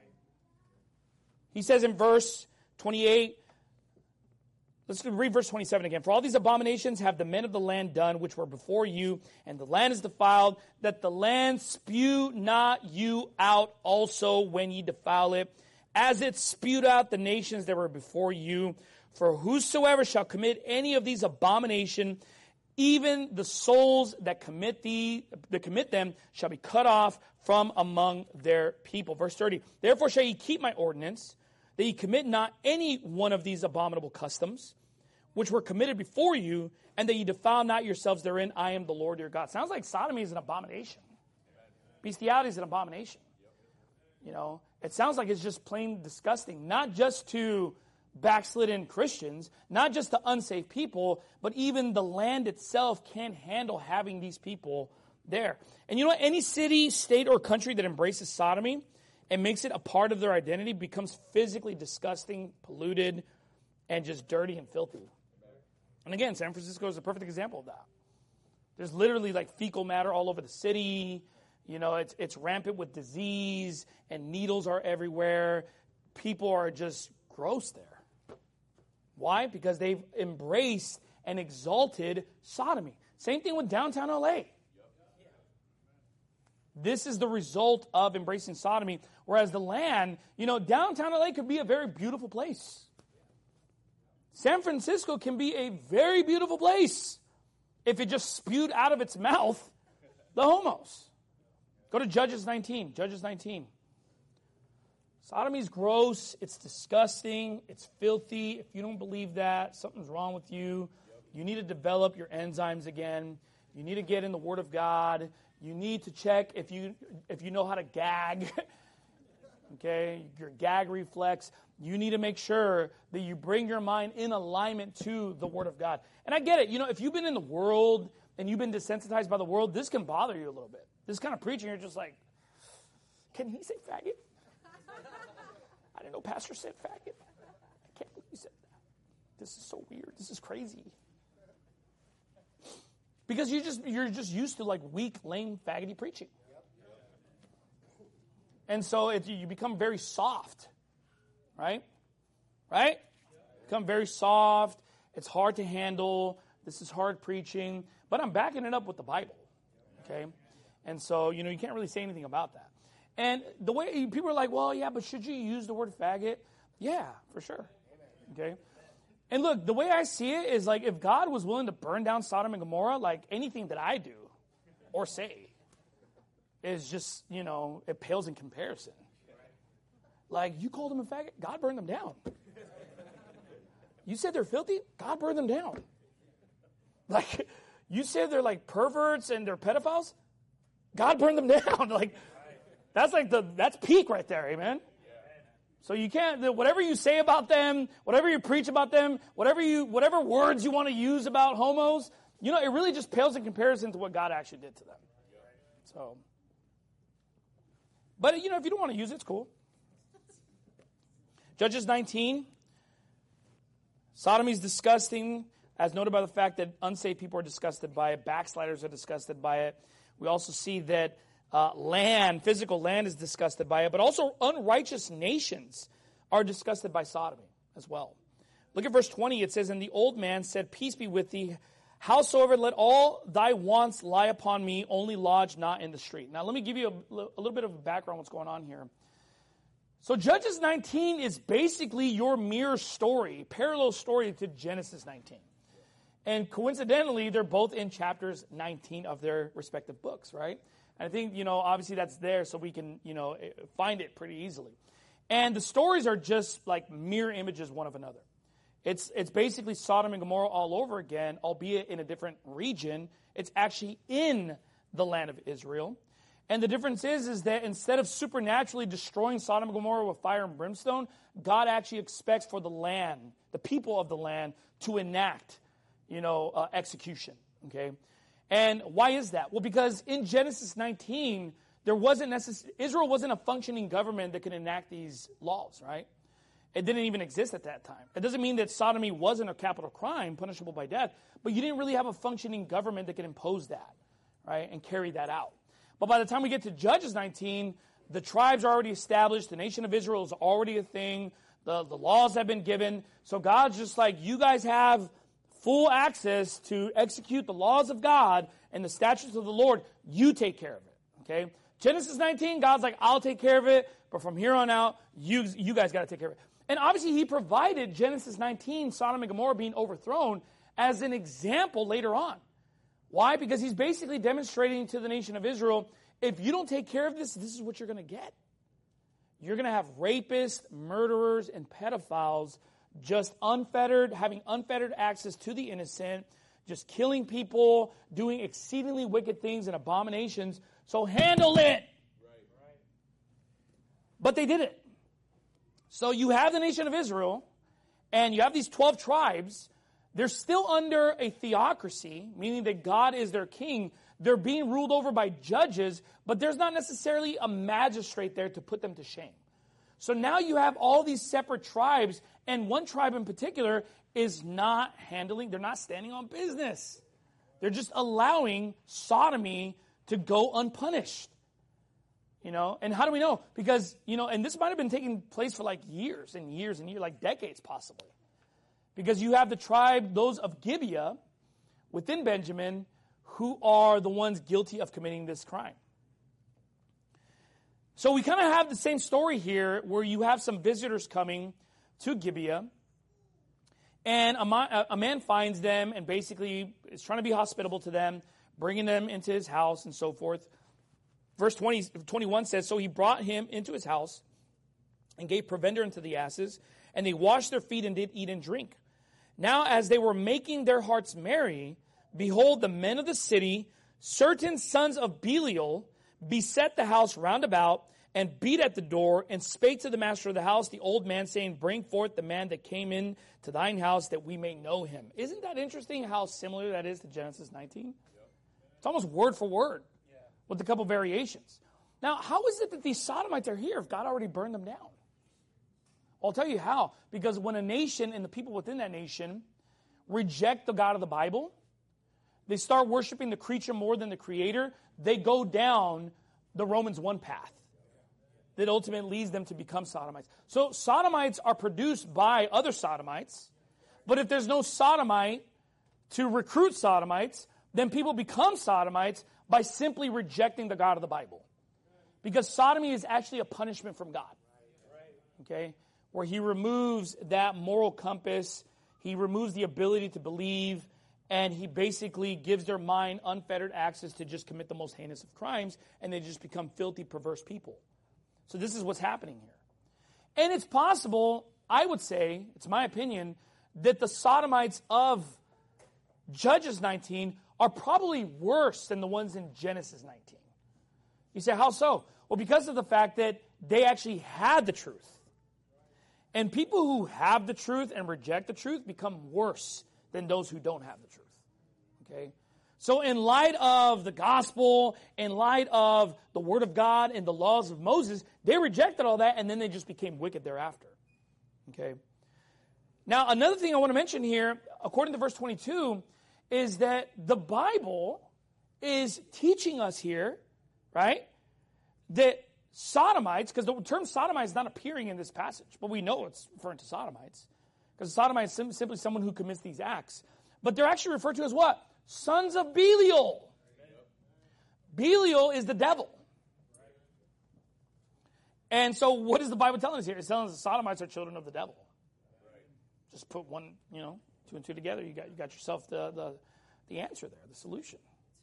He says in verse twenty-eight, let's read verse twenty-seven again. For all these abominations have the men of the land done, which were before you, and the land is defiled, that the land spew not you out also when ye defile it, as it spewed out the nations that were before you. For whosoever shall commit any of these abominations, even the souls that commit the that commit them shall be cut off from among their people. Verse thirty. Therefore shall ye keep my ordinance, that ye commit not any one of these abominable customs, which were committed before you, and that ye defile not yourselves therein. I am the Lord your God. Sounds like sodomy is an abomination. Bestiality is an abomination. You know, it sounds like it's just plain disgusting, not just to backslidden Christians, not just to unsaved people, but even the land itself can't handle having these people there. And you know what? Any city, state, or country that embraces sodomy and makes it a part of their identity becomes physically disgusting, polluted, and just dirty and filthy. And again, San Francisco is a perfect example of that. There's literally like fecal matter all over the city. You know, it's it's rampant with disease, and needles are everywhere. People are just gross there. Why? Because they've embraced and exalted sodomy. Same thing with downtown L A. This is the result of embracing sodomy. Whereas the land, you know, downtown L A could be a very beautiful place. San Francisco can be a very beautiful place if it just spewed out of its mouth the homos. Go to Judges nineteen. Judges nineteen. Sodomy's gross. It's disgusting. It's filthy. If you don't believe that, something's wrong with you. You need to develop your enzymes again. You need to get in the Word of God. You need to check if you if you know how to gag. Okay, your gag reflex. You need to make sure that you bring your mind in alignment to the Word of God. And I get it. You know, if you've been in the world and you've been desensitized by the world, this can bother you a little bit. This kind of preaching, you're just like, can he say faggot? I didn't know pastor said faggot. I can't believe he said that. This is so weird. This is crazy. Because you just you're just used to like weak, lame, faggoty preaching. And so it, you become very soft, right? Right? Become very soft. It's hard to handle. This is hard preaching. But I'm backing it up with the Bible, okay? And so, you know, you can't really say anything about that. And the way people are like, well, yeah, but should you use the word faggot? Yeah, for sure, okay? And look, the way I see it is like if God was willing to burn down Sodom and Gomorrah, like anything that I do or say is just, you know, it pales in comparison. Like, you called them a faggot, God burned them down. You said they're filthy, God burned them down. Like, you said they're like perverts and they're pedophiles, God burned them down. Like, that's like the, that's peak right there, amen? So you can't, whatever you say about them, whatever you preach about them, whatever you, whatever words you want to use about homos, you know, it really just pales in comparison to what God actually did to them. So, but, you know, if you don't want to use it, it's cool. Judges nineteen. Sodomy is disgusting, as noted by the fact that unsaved people are disgusted by it. Backsliders are disgusted by it. We also see that uh, land, physical land is disgusted by it. But also unrighteous nations are disgusted by sodomy as well. Look at verse twenty. It says, and the old man said, peace be with thee. Howsoever, let all thy wants lie upon me, only lodge not in the street. Now, let me give you a, a little bit of a background what's going on here. So Judges nineteen is basically your mirror story, parallel story to Genesis nineteen. And coincidentally, they're both in chapters nineteen of their respective books, right? And I think, you know, obviously that's there so we can, you know, find it pretty easily. And the stories are just like mirror images one of another. It's it's basically Sodom and Gomorrah all over again, albeit in a different region. It's actually in the land of Israel. And the difference is, is that instead of supernaturally destroying Sodom and Gomorrah with fire and brimstone, God actually expects for the land, the people of the land, to enact, you know, uh, execution, okay? And why is that? Well, because in Genesis nineteen, there wasn't necess- Israel wasn't a functioning government that could enact these laws, right? It didn't even exist at that time. It doesn't mean that sodomy wasn't a capital crime, punishable by death, but you didn't really have a functioning government that could impose that, right, and carry that out. But by the time we get to Judges nineteen, the tribes are already established. The nation of Israel is already a thing. The, the laws have been given. So God's just like, you guys have full access to execute the laws of God and the statutes of the Lord. You take care of it, okay? Genesis nineteen, God's like, I'll take care of it. But from here on out, you, you guys got to take care of it. And obviously, he provided Genesis nineteen, Sodom and Gomorrah being overthrown, as an example later on. Why? Because he's basically demonstrating to the nation of Israel, if you don't take care of this, this is what you're going to get. You're going to have rapists, murderers, and pedophiles just unfettered, having unfettered access to the innocent, just killing people, doing exceedingly wicked things and abominations. So handle it. Right. But they did it. So you have the nation of Israel, and you have these twelve tribes. They're still under a theocracy, meaning that God is their king. They're being ruled over by judges, but there's not necessarily a magistrate there to put them to shame. So now you have all these separate tribes, and one tribe in particular is not handling, they're not standing on business. They're just allowing sodomy to go unpunished. You know, and how do we know? Because, you know, and this might have been taking place for like years and years and years, like decades possibly. Because you have the tribe, those of Gibeah, within Benjamin, who are the ones guilty of committing this crime. So we kind of have the same story here where you have some visitors coming to Gibeah, and a, ma- a man finds them and basically is trying to be hospitable to them, bringing them into his house and so forth. Verse twenty, twenty-one says, so he brought him into his house and gave provender unto the asses, and they washed their feet and did eat and drink. Now as they were making their hearts merry, behold, the men of the city, certain sons of Belial, beset the house round about, and beat at the door, and spake to the master of the house, the old man, saying, bring forth the man that came in to thine house, that we may know him. Isn't that interesting how similar that is to Genesis nineteen? Yep. It's almost word for word, yeah, with a couple variations. Now, how is it that these Sodomites are here if God already burned them down? I'll tell you how. Because when a nation and the people within that nation reject the God of the Bible, they start worshiping the creature more than the creator, they go down the Romans one path that ultimately leads them to become Sodomites. So Sodomites are produced by other Sodomites, but if there's no Sodomite to recruit Sodomites, then people become Sodomites by simply rejecting the God of the Bible. Because sodomy is actually a punishment from God. Okay? Where he removes that moral compass, he removes the ability to believe, and he basically gives their mind unfettered access to just commit the most heinous of crimes, and they just become filthy, perverse people. So this is what's happening here. And it's possible, I would say, it's my opinion, that the Sodomites of Judges nineteen are probably worse than the ones in Genesis nineteen. You say, how so? Well, because of the fact that they actually had the truth. And people who have the truth and reject the truth become worse than those who don't have the truth. Okay? So in light of the gospel, in light of the word of God and the laws of Moses, they rejected all that and then they just became wicked thereafter. Okay? Now, another thing I want to mention here, according to verse twenty-two, is that the Bible is teaching us here, right, that Sodomites, because the term Sodomite is not appearing in this passage, but we know it's referring to Sodomites, because Sodomite is sim- simply someone who commits these acts. But they're actually referred to as what? Sons of Belial. Belial is the devil. And so what is the Bible telling us here? It's telling us the Sodomites are children of the devil. Just put one, you know, two and two together. You got you got yourself the, the, the answer there, the solution.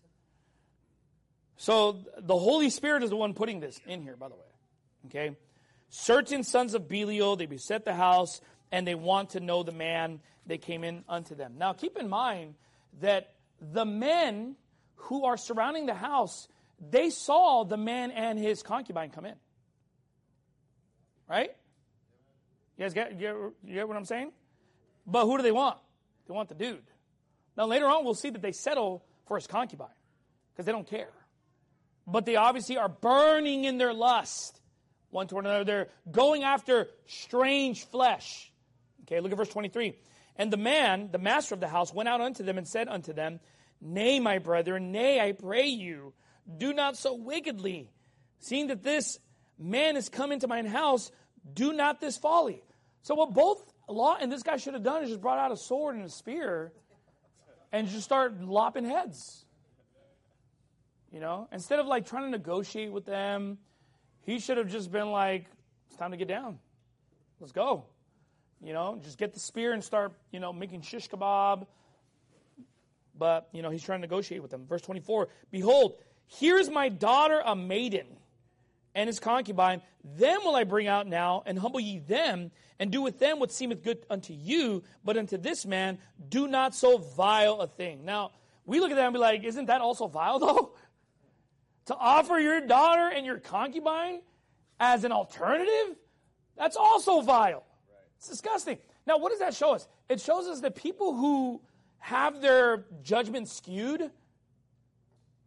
So the Holy Spirit is the one putting this in here, by the way. Okay? Certain sons of Belial, they beset the house, and they want to know the man that came in unto them. Now keep in mind that the men who are surrounding the house, they saw the man and his concubine come in. Right? You guys get, you get, you get what I'm saying? But who do they want? They want the dude. Now later on we'll see that they settle for his concubine because they don't care. But they obviously are burning in their lust one toward another. They're going after strange flesh. Okay, look at verse twenty-three. And the man, the master of the house, went out unto them and said unto them, Nay, my brethren, nay, I pray you, do not so wickedly. Seeing that this man is come into mine house, do not this folly. So what both Lot and this guy should have done is just brought out a sword and a spear and just start lopping heads. You know, instead of like trying to negotiate with them, he should have just been like, it's time to get down. Let's go. You know, just get the spear and start, you know, making shish kebab. But, you know, he's trying to negotiate with them. Verse twenty-four, Behold, here is my daughter a maiden and his concubine. Them will I bring out now, and humble ye them, and do with them what seemeth good unto you, but unto this man do not so vile a thing. Now, we look at that and be like, isn't that also vile though? To offer your daughter and your concubine as an alternative? That's also vile. Right. It's disgusting. Now, what does that show us? It shows us that people who have their judgment skewed,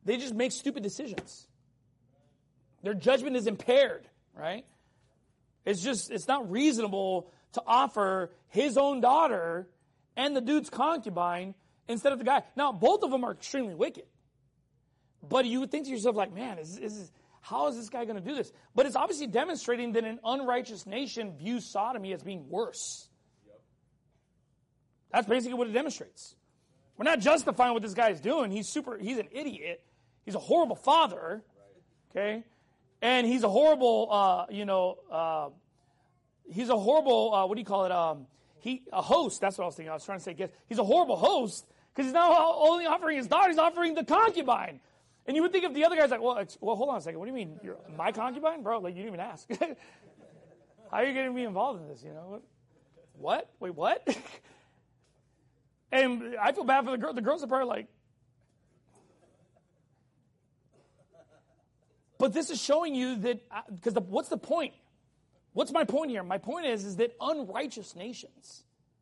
they just make stupid decisions. Their judgment is impaired, right? It's just, it's not reasonable to offer his own daughter and the dude's concubine instead of the guy. Now, both of them are extremely wicked. But you would think to yourself, like, man, is, is, how is this guy going to do this? But it's obviously demonstrating that an unrighteous nation views sodomy as being worse. Yep. That's basically what it demonstrates. We're not justifying what this guy is doing. He's super, he's an idiot. He's a horrible father. Okay? And he's a horrible, uh, you know, uh, he's a horrible, uh, what do you call it? Um, he a host. That's what I was thinking. I was trying to say, guess. He's a horrible host because he's not only offering his daughter, he's offering the concubine. And you would think if the other guy's like, well, ex- well, hold on a second. What do you mean? You're my concubine? Bro, like, you didn't even ask. How are you going to be involved in this, you know? What? Wait, what? And I feel bad for the girl. The girls are probably like, but this is showing you that, because what's the point? What's my point here? My point is, is that unrighteous nations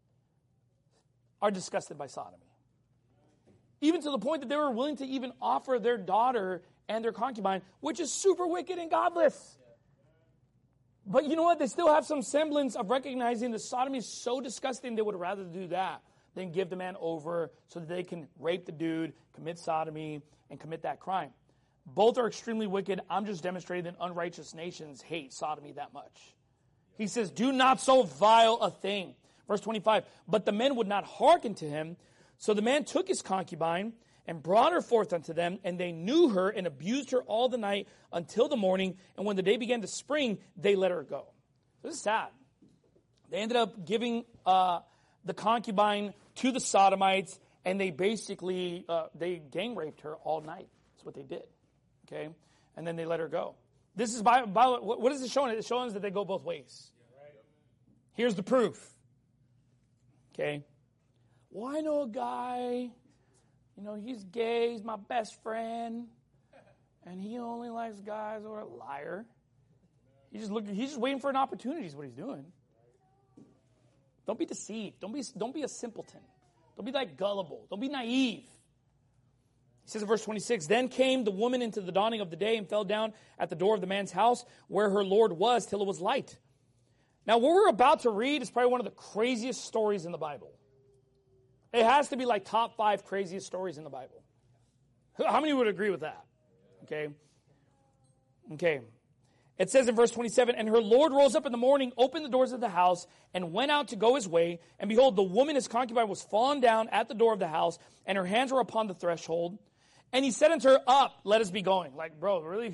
are disgusted by sodomy. Even to the point that they were willing to even offer their daughter and their concubine, which is super wicked and godless. But you know what? They still have some semblance of recognizing that sodomy is so disgusting they would rather do that than give the man over so that they can rape the dude, commit sodomy, and commit that crime. Both are extremely wicked. I'm just demonstrating that unrighteous nations hate sodomy that much. He says, do not so vile a thing. Verse twenty-five, but the men would not hearken to him. So the man took his concubine and brought her forth unto them, and they knew her and abused her all the night until the morning. And when the day began to spring, they let her go. This is sad. They ended up giving uh, the concubine to the sodomites, and they basically, uh, they gang raped her all night. That's what they did. Okay? And then they let her go. This is, by, by what is it showing? It's showing us that they go both ways. Here's the proof. Okay? Well, I know a guy, you know, he's gay, he's my best friend, and he only likes guys who are a liar. He's just looking, he's just waiting for an opportunity is what he's doing. Don't be deceived. Don't be, don't be a simpleton. Don't be like gullible. Don't be naive. He says in verse twenty-six, then came the woman into the dawning of the day and fell down at the door of the man's house where her Lord was till it was light. Now, what we're about to read is probably one of the craziest stories in the Bible. It has to be like top five craziest stories in the Bible. How many would agree with that? Okay. Okay. It says in verse twenty-seven, and her Lord rose up in the morning, opened the doors of the house, and went out to go his way. And behold, the woman, his concubine, was fallen down at the door of the house, and her hands were upon the threshold. And he said unto her, up, let us be going. Like, bro, really?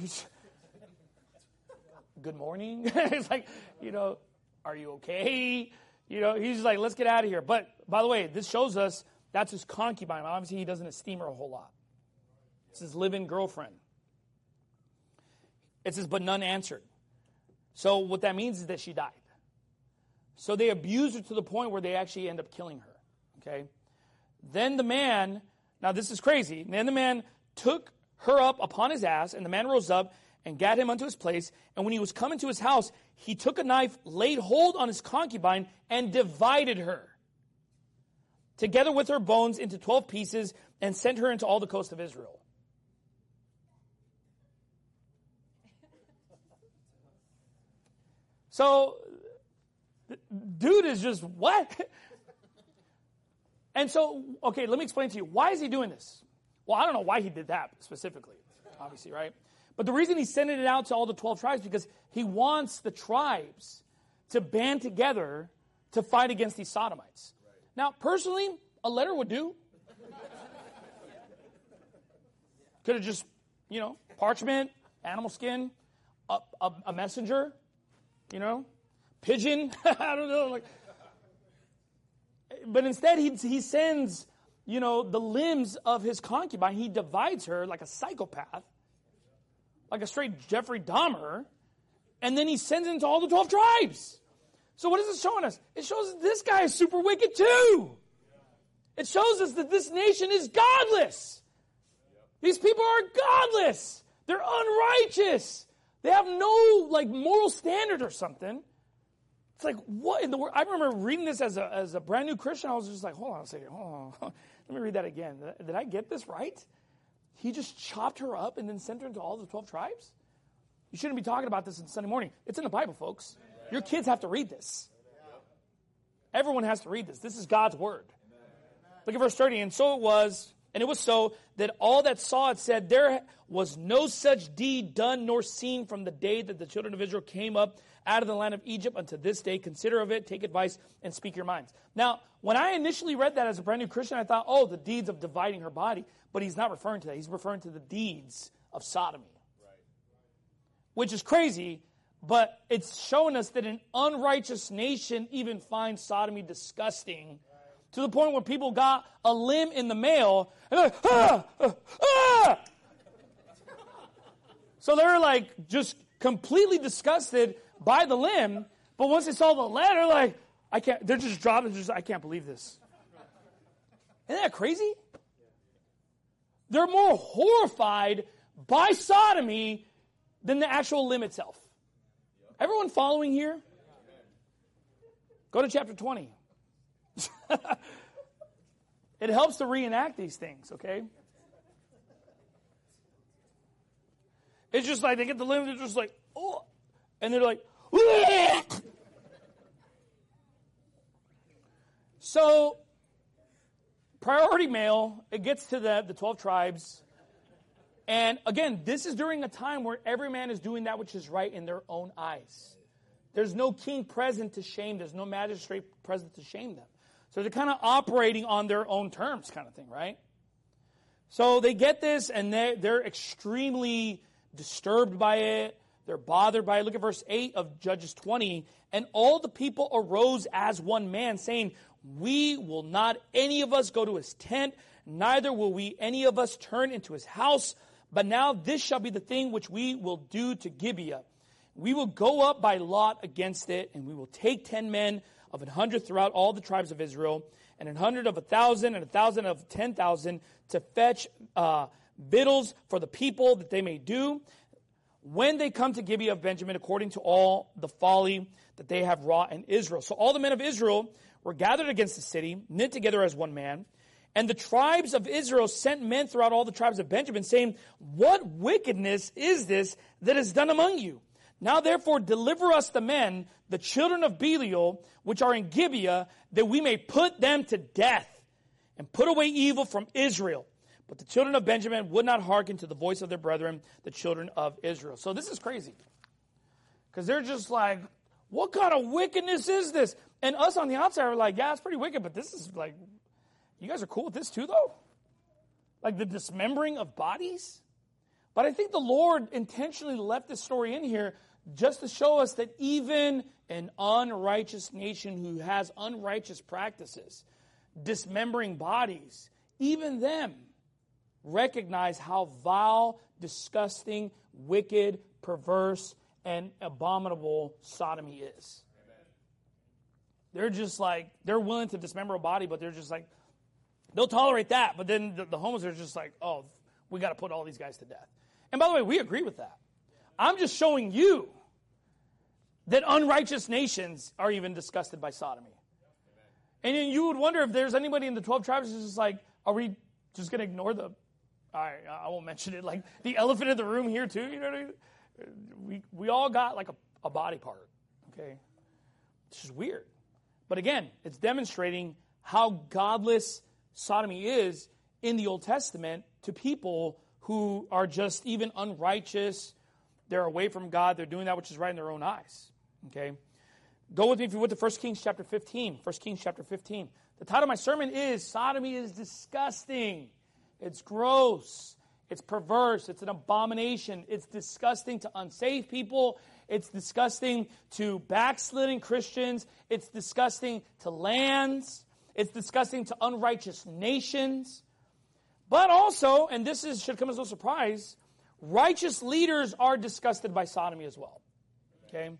Good morning? It's like, you know, are you okay? You know, he's like, let's get out of here. But, by the way, this shows us that's his concubine. Obviously, he doesn't esteem her a whole lot. It's his live-in girlfriend. It says, but none answered. So what that means is that she died. So they abused her to the point where they actually end up killing her. Okay? Then the man, now this is crazy, then the man took her up upon his ass, and the man rose up and gat him unto his place. And when he was come into his house, he took a knife, laid hold on his concubine, and divided her, together with her bones, into twelve pieces, and sent her into all the coast of Israel. So, dude is just, what? And so, okay, let me explain to you. Why is he doing this? Well, I don't know why he did that specifically, obviously, right? But the reason he's sending it out to all the twelve tribes, because he wants the tribes to band together to fight against these sodomites. Right. Now, personally, a letter would do. Could have just, you know, parchment, animal skin, a, a, a messenger, you know, pigeon, I don't know. Like, but instead, he, he sends, you know, the limbs of his concubine. He divides her like a psychopath, like a straight Jeffrey Dahmer, and then he sends it into all the twelve tribes. So what is this showing us? It shows us this guy is super wicked too. It shows us that this nation is godless. These people are godless. They're unrighteous. They have no, like, moral standard or something. It's like, what in the world? I remember reading this as a as a brand new Christian. I was just like, hold on a second. Hold on. Let me read that again. Did I get this right? he just chopped her up and then sent her into all the twelve tribes? You shouldn't be talking about this on Sunday morning. It's in the Bible, folks. Your kids have to read this. Everyone has to read this. This is God's word. Look at verse thirty. And so it was, and it was so, that all that saw it said, there was no such deed done nor seen from the day that the children of Israel came up out of the land of Egypt unto this day. Consider of it, take advice, and speak your minds. Now, when I initially read that as a brand new Christian, I thought, oh, the deeds of dividing her body. But he's not referring to that. He's referring to the deeds of sodomy. Right. Which is crazy, but it's showing us that an unrighteous nation even finds sodomy disgusting, right, to the point where people got a limb in the mail, and they're like, ah, ah, ah. So they're like just completely disgusted by the limb, but once they saw the letter, like, I can't, they're just dropping, just, I can't believe this. Isn't that crazy? They're more horrified by sodomy than the actual limb itself. Everyone following here? Go to chapter twenty. It helps to reenact these things, okay? It's just like they get the limb, they're just like, oh, and they're like, Wah! So, priority mail, it gets to the, the twelve tribes. And again, this is during a time where every man is doing that which is right in their own eyes. There's no king present to shame. There's no magistrate present to shame them. So they're kind of operating on their own terms kind of thing, right? So they get this and they're, they're extremely disturbed by it. They're bothered by it. Look at verse eight of Judges twenty. And all the people arose as one man, saying, we will not any of us go to his tent, neither will we any of us turn into his house. But now this shall be the thing which we will do to Gibeah. We will go up by lot against it, and we will take ten men of an hundred throughout all the tribes of Israel, and an hundred of a thousand, and a thousand of ten thousand, to fetch uh, victuals for the people that they may do when they come to Gibeah of Benjamin, according to all the folly that they have wrought in Israel. So all the men of Israel were gathered against the city, knit together as one man. And the tribes of Israel sent men throughout all the tribes of Benjamin, saying, what wickedness is this that is done among you? Now therefore deliver us the men, the children of Belial, which are in Gibeah, that we may put them to death, and put away evil from Israel. But the children of Benjamin would not hearken to the voice of their brethren, the children of Israel. So this is crazy. Because they're just like, what kind of wickedness is this? And us on the outside are like, yeah, it's pretty wicked, but this is like, you guys are cool with this too, though? Like the dismembering of bodies? But I think the Lord intentionally left this story in here just to show us that even an unrighteous nation who has unrighteous practices, dismembering bodies, even them recognize how vile, disgusting, wicked, perverse, and abominable sodomy is. Amen. They're just like, they're willing to dismember a body, but they're just like, they'll tolerate that, but then the, the homies are just like, oh, we got to put all these guys to death. And by the way, we agree with that. I'm just showing you that unrighteous nations are even disgusted by sodomy. And then you would wonder if there's anybody in the twelve tribes who's just like, are we just going to ignore the, all right, I won't mention it, like the elephant in the room here too, you know what I mean? We, we all got like a, a body part, okay? It's just weird. But again, it's demonstrating how godless sodomy is in the Old Testament to people who are just even unrighteous. They're away from God. They're doing that which is right in their own eyes. Okay? Go with me if you would to First Kings chapter fifteen. First Kings chapter fifteen. The title of my sermon is Sodomy is Disgusting. It's gross. It's perverse. It's an abomination. It's disgusting to unsaved people. It's disgusting to backsliding Christians. It's disgusting to lands. It's disgusting to unrighteous nations. But also, and this is should come as no surprise, righteous leaders are disgusted by sodomy as well. Okay?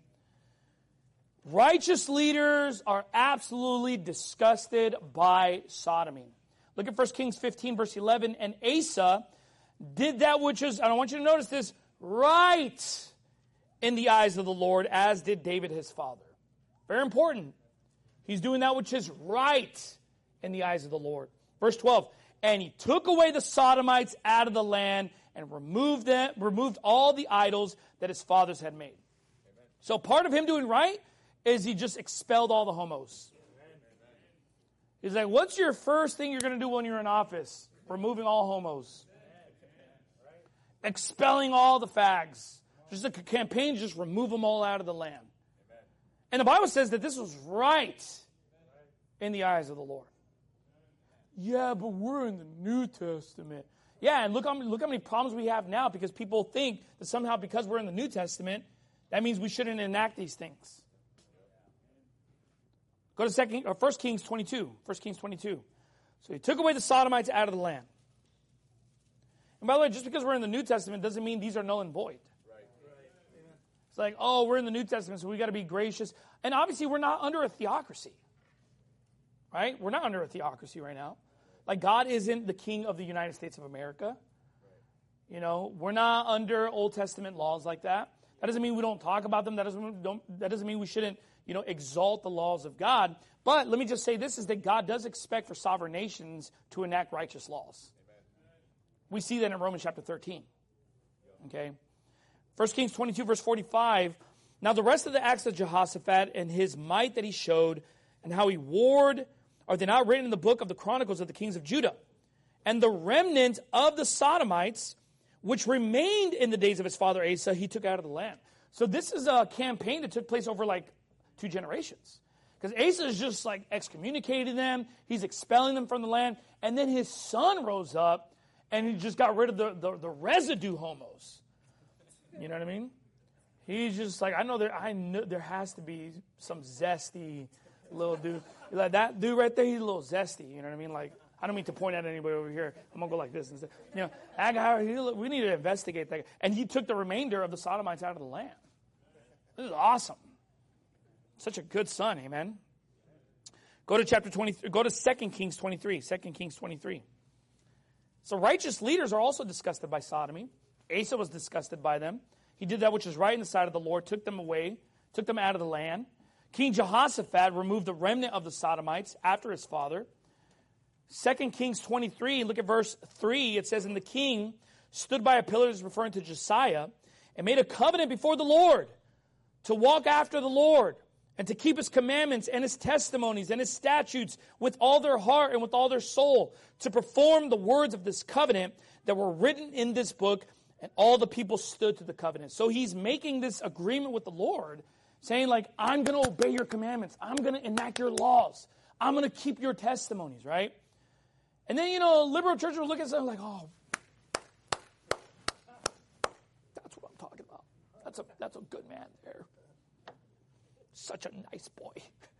Righteous leaders are absolutely disgusted by sodomy. Look at First Kings fifteen, verse eleven. And Asa did that which is, and I want you to notice this, right in the eyes of the Lord, as did David his father. Very important. He's doing that which is right in the eyes of the Lord. Verse twelve. And he took away the Sodomites out of the land and removed them, removed all the idols that his fathers had made. Amen. So part of him doing right is he just expelled all the homos. Amen. He's like, what's your first thing you're going to do when you're in office? Removing all homos. Expelling all the fags. Just a campaign, just remove them all out of the land. Amen. And the Bible says that this was right in the eyes of the Lord. Yeah, but we're in the New Testament. Yeah, and look how, look how many problems we have now because people think that somehow because we're in the New Testament, that means we shouldn't enact these things. Go to second, or First Kings twenty-two. First Kings twenty-two. So he took away the Sodomites out of the land. And by the way, just because we're in the New Testament doesn't mean these are null and void. Right. It's like, oh, we're in the New Testament, so we got to be gracious. And obviously, we're not under a theocracy. Right? We're not under a theocracy right now. Like, God isn't the king of the United States of America. You know, we're not under Old Testament laws like that. That doesn't mean we don't talk about them. That doesn't, don't, that doesn't mean we shouldn't, you know, exalt the laws of God. But let me just say this, is that God does expect for sovereign nations to enact righteous laws. We see that in Romans chapter thirteen. Okay? First Kings twenty-two, verse forty-five. Now the rest of the acts of Jehoshaphat and his might that he showed and how he warred, are they not written in the book of the Chronicles of the kings of Judah? And the remnant of the Sodomites, which remained in the days of his father Asa, he took out of the land. So this is a campaign that took place over like two generations. Because Asa is just like excommunicating them. He's expelling them from the land. And then his son rose up and he just got rid of the, the, the residue homos. You know what I mean? He's just like, I know there I know there has to be some zesty little dude. Like that dude right there, he's a little zesty. You know what I mean? Like, I don't mean to point at anybody over here. I'm going to go like this instead. You know, that guy, he, we need to investigate that guy. And he took the remainder of the Sodomites out of the land. This is awesome. Such a good son, amen. Go to chapter twenty-three, go to Second Kings twenty-three. Second Kings twenty-three. So righteous leaders are also disgusted by sodomy. Asa was disgusted by them. He did that which is right in the sight of the Lord, took them away, took them out of the land. King Jehoshaphat removed the remnant of the Sodomites after his father. Second Kings twenty-three, look at verse three. It says, and the king stood by a pillar, is referring to Josiah, and made a covenant before the Lord to walk after the Lord and to keep his commandments and his testimonies and his statutes with all their heart and with all their soul, to perform the words of this covenant that were written in this book. And all the people stood to the covenant. So he's making this agreement with the Lord, saying like, I'm going to obey your commandments. I'm going to enact your laws. I'm going to keep your testimonies, right? And then, you know, liberal church will look at something like, oh, that's what I'm talking about. That's a, that's a good man there. Such a nice boy.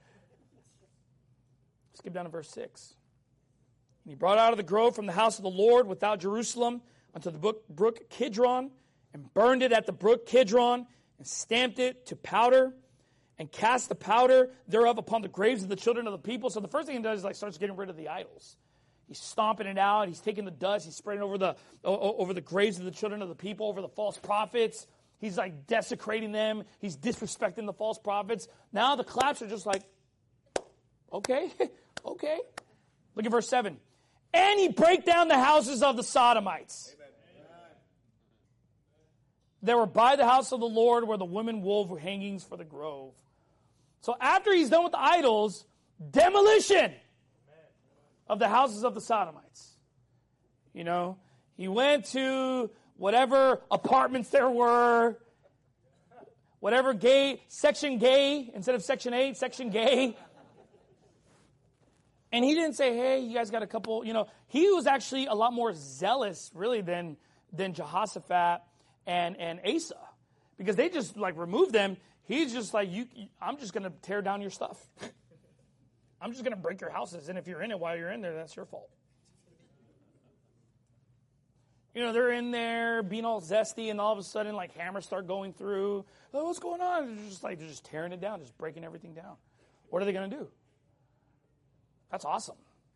Skip down to verse six. And he brought out of the grove from the house of the Lord without Jerusalem unto the brook, brook Kidron, and burned it at the brook Kidron, and stamped it to powder, and cast the powder thereof upon the graves of the children of the people. So the first thing he does is like starts getting rid of the idols. He's stomping it out. He's taking the dust. He's spreading over the over the graves of the children of the people, over the false prophets. He's like desecrating them. He's disrespecting the false prophets. Now the claps are just like, okay, okay. Look at verse seven. And he brake down the houses of the Sodomites. Amen. They were by the house of the Lord where the women wove hangings for the grove. So after he's done with the idols, demolition of the houses of the Sodomites. You know, he went to whatever apartments there were, whatever gay, section gay, instead of section eight, section gay. And he didn't say, hey, you guys got a couple, you know, he was actually a lot more zealous, really, than than Jehoshaphat and, and Asa. Because they just, like, removed them. He's just like, you, I'm just going to tear down your stuff. I'm just going to break your houses. And if you're in it while you're in there, that's your fault. You know, they're in there being all zesty, and all of a sudden, like, hammers start going through. Oh, what's going on? They're just like, they're just tearing it down, just breaking everything down. What are they going to do? That's awesome.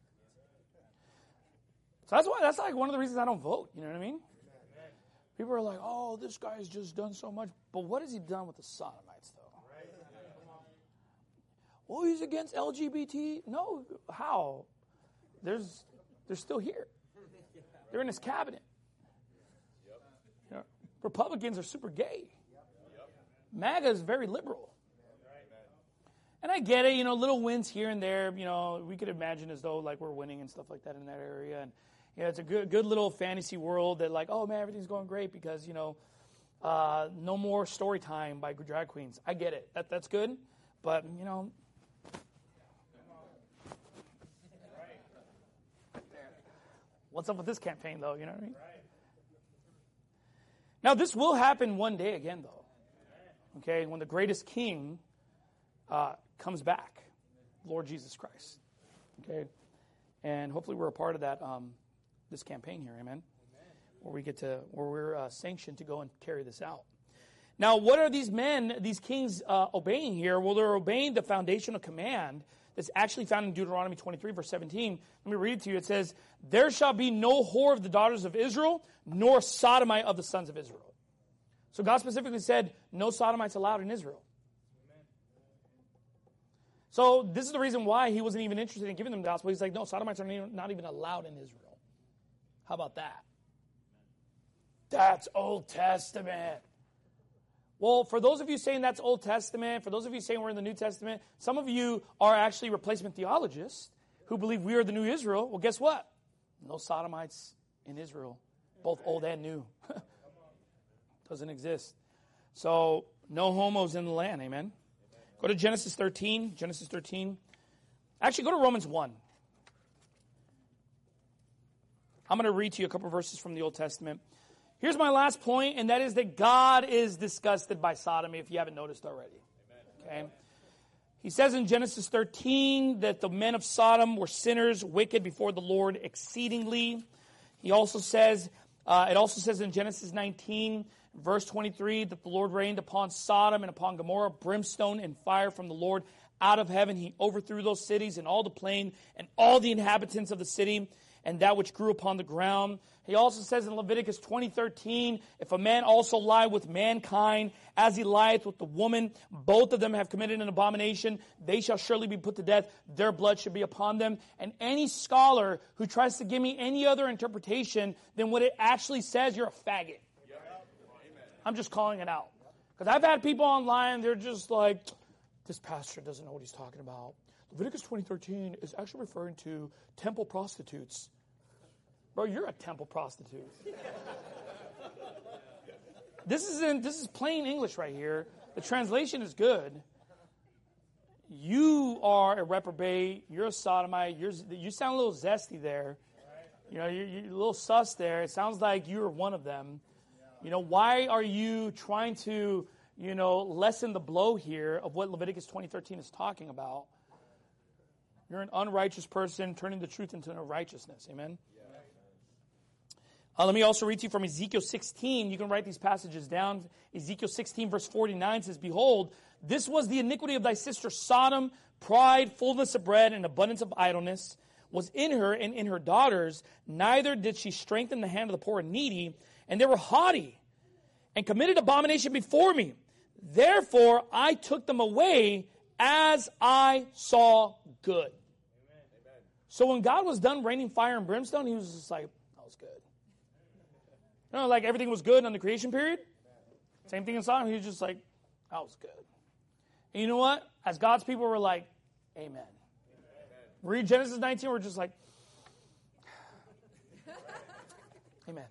So that's why that's like one of the reasons I don't vote. You know what I mean? People are like, "Oh, this guy's just done so much," but what has he done with the Sodomites, though? Well, he's against L G B T. No, how? There's, they're still here. They're in his cabinet. You know, Republicans are super gay. MAGA is very liberal. And I get it, you know, little wins here and there. You know, we could imagine as though like we're winning and stuff like that in that area. And you know, it's a good, good little fantasy world that like, oh man, everything's going great because you know, uh, no more story time by drag queens. I get it. That that's good, but you know, what's up with this campaign though? You know what I mean? Now this will happen one day again though. Okay, when the greatest king uh, comes back, Lord Jesus Christ. Okay, and hopefully we're a part of that um, this campaign here, amen. Where we get to where we're uh, sanctioned to go and carry this out. Now, what are these men, these kings, uh, obeying here? Well, they're obeying the foundational command that's actually found in Deuteronomy twenty-three, verse seventeen. Let me read it to you. It says, "There shall be no whore of the daughters of Israel, nor sodomite of the sons of Israel." So God specifically said, no sodomites allowed in Israel. So this is the reason why he wasn't even interested in giving them the gospel. He's like, no, sodomites are not even allowed in Israel. How about that? That's Old Testament. Well, for those of you saying that's Old Testament, for those of you saying we're in the New Testament, some of you are actually replacement theologists who believe we are the new Israel. Well, guess what? No sodomites in Israel, both old and new. Doesn't exist. So, no homos in the land, amen? Go to Genesis thirteen. Genesis thirteen. Actually, go to Romans one. I'm going to read to you a couple of verses from the Old Testament. Here's my last point, and that is that God is disgusted by sodomy, if you haven't noticed already. Okay? He says in Genesis thirteen that the men of Sodom were sinners, wicked before the Lord exceedingly. He also says, uh, it also says in Genesis nineteen, verse twenty-three, that the Lord rained upon Sodom and upon Gomorrah brimstone and fire from the Lord out of heaven. He overthrew those cities and all the plain and all the inhabitants of the city and that which grew upon the ground. He also says in Leviticus twenty thirteen, if a man also lie with mankind as he lieth with the woman, both of them have committed an abomination, they shall surely be put to death, their blood should be upon them. And any scholar who tries to give me any other interpretation than what it actually says, you're a faggot. I'm just calling it out. Because I've had people online, they're just like, this pastor doesn't know what he's talking about. Leviticus twenty thirteen is actually referring to temple prostitutes. Bro, you're a temple prostitute. This is in this is plain English right here. The translation is good. You are a reprobate. You're a sodomite. You're, you sound a little zesty there. You know, you're, you're a little sus there. It sounds like you're one of them. You know, why are you trying to, you know, lessen the blow here of what Leviticus twenty thirteen is talking about? You're an unrighteous person turning the truth into unrighteousness. Amen? Uh, let me also read to you from Ezekiel sixteen. You can write these passages down. Ezekiel sixteen, verse forty-nine says, "Behold, this was the iniquity of thy sister Sodom. Pride, fullness of bread, and abundance of idleness was in her and in her daughters. Neither did she strengthen the hand of the poor and needy. And they were haughty and committed abomination before me. Therefore, I took them away as I saw good." Amen. So when God was done raining fire and brimstone, he was just like, that was good. You know, like everything was good on the creation period. Same thing in Sodom. He was just like, that was good. And you know what? As God's people were like, amen. Amen. Read Genesis nineteen, we're just like, amen.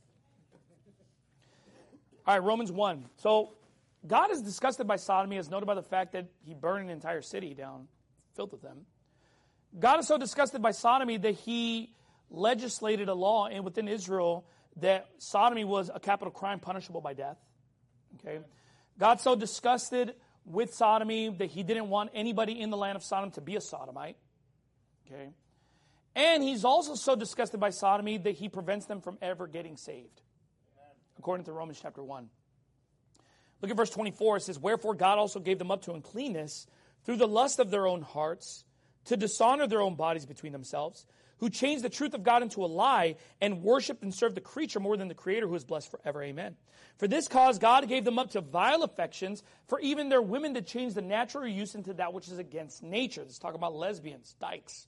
All right, Romans one. So God is disgusted by sodomy, as noted by the fact that he burned an entire city down, filled with them. God is so disgusted by sodomy that he legislated a law in within Israel that sodomy was a capital crime punishable by death. Okay, God's so disgusted with sodomy that he didn't want anybody in the land of Sodom to be a sodomite. Okay, and he's also so disgusted by sodomy that he prevents them from ever getting saved. According to Romans chapter one. Look at verse twenty-four. It says, "Wherefore God also gave them up to uncleanness through the lust of their own hearts, to dishonor their own bodies between themselves, who changed the truth of God into a lie, and worshipped and served the creature more than the Creator, who is blessed forever. Amen. For this cause God gave them up to vile affections, for even their women did change the natural use into that which is against nature." Let's talk about lesbians, dykes.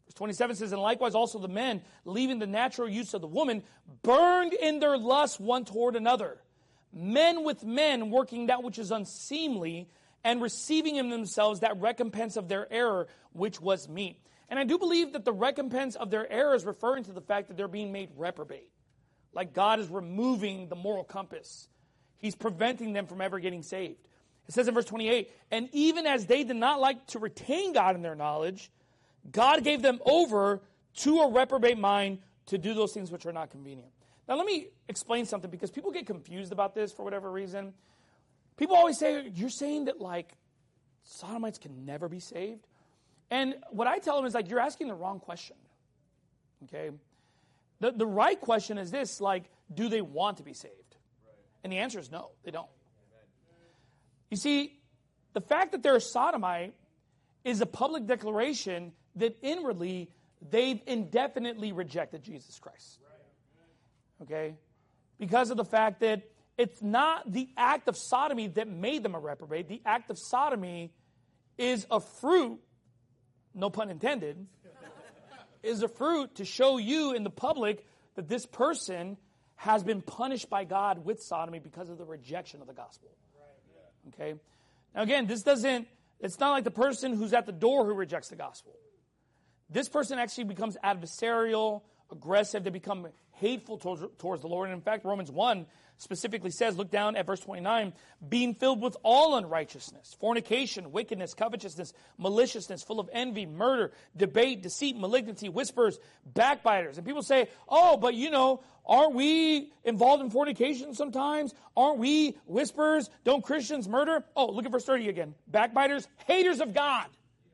Verse twenty-seven says, and likewise also the men, leaving the natural use of the woman, burned in their lust one toward another. Men with men working that which is unseemly, and receiving in themselves that recompense of their error, which was meat. And I do believe that the recompense of their error is referring to the fact that they're being made reprobate. Like God is removing the moral compass. He's preventing them from ever getting saved. It says in verse twenty-eight, and even as they did not like to retain God in their knowledge, God gave them over to a reprobate mind to do those things which are not convenient. Now let me explain something, because people get confused about this for whatever reason. People always say, you're saying that like sodomites can never be saved? And what I tell them is like, you're asking the wrong question. Okay? The, the right question is this, like, do they want to be saved? And the answer is no, they don't. You see, the fact that they're a sodomite is a public declaration that inwardly they've indefinitely rejected Jesus Christ. Okay? Because of the fact that it's not the act of sodomy that made them a reprobate. The act of sodomy is a fruit, no pun intended, is a fruit to show you in the public that this person has been punished by God with sodomy because of the rejection of the gospel. Okay? Now again, this doesn't, it's not like the person who's at the door who rejects the gospel. This person actually becomes adversarial, aggressive. They become hateful towards, towards the Lord. And in fact, Romans one specifically says, look down at verse twenty-nine, being filled with all unrighteousness, fornication, wickedness, covetousness, maliciousness, full of envy, murder, debate, deceit, malignity, whispers, backbiters. And people say, oh, but you know, aren't we involved in fornication sometimes? Aren't we whispers? Don't Christians murder? Oh, look at verse thirty again. Backbiters, haters of God.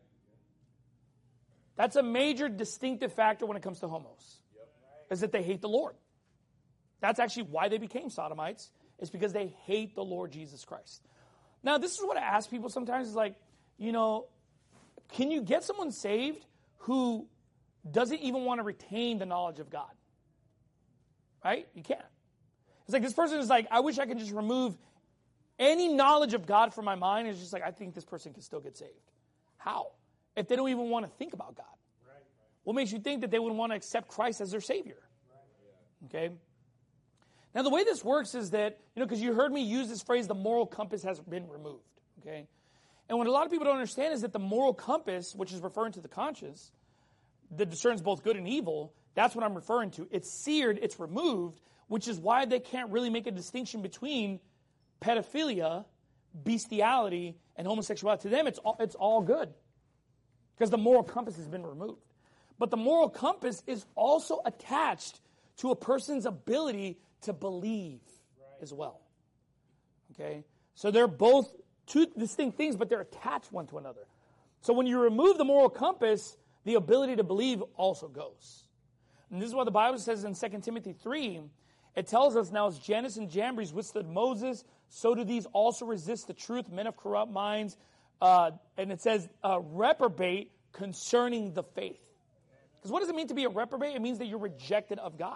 That's a major distinctive factor when it comes to homos, is that they hate the Lord. That's actually why they became sodomites, is because they hate the Lord Jesus Christ. Now, this is what I ask people sometimes, is like, you know, can you get someone saved who doesn't even want to retain the knowledge of God? Right? You can't. It's like this person is like, I wish I could just remove any knowledge of God from my mind. It's just like, I think this person can still get saved. How? If they don't even want to think about God. Right, right. What makes you think that they would want to accept Christ as their Savior? Right, yeah. Okay? Now, the way this works is that, you know, because you heard me use this phrase, the moral compass has been removed. Okay? And what a lot of people don't understand is that the moral compass, which is referring to the conscience, that discerns both good and evil, that's what I'm referring to. It's seared, it's removed, which is why they can't really make a distinction between pedophilia, bestiality, and homosexuality. To them, it's all, it's all good. Because the moral compass has been removed. But the moral compass is also attached to a person's ability to believe as well. Okay? So they're both two distinct things, but they're attached one to another. So when you remove the moral compass, the ability to believe also goes. And this is what the Bible says in Second Timothy three. It tells us, now as Jannes and Jambres withstood Moses, so do these also resist the truth, men of corrupt minds. Uh, and it says, uh, reprobate concerning the faith. Because what does it mean to be a reprobate? It means that you're rejected of God.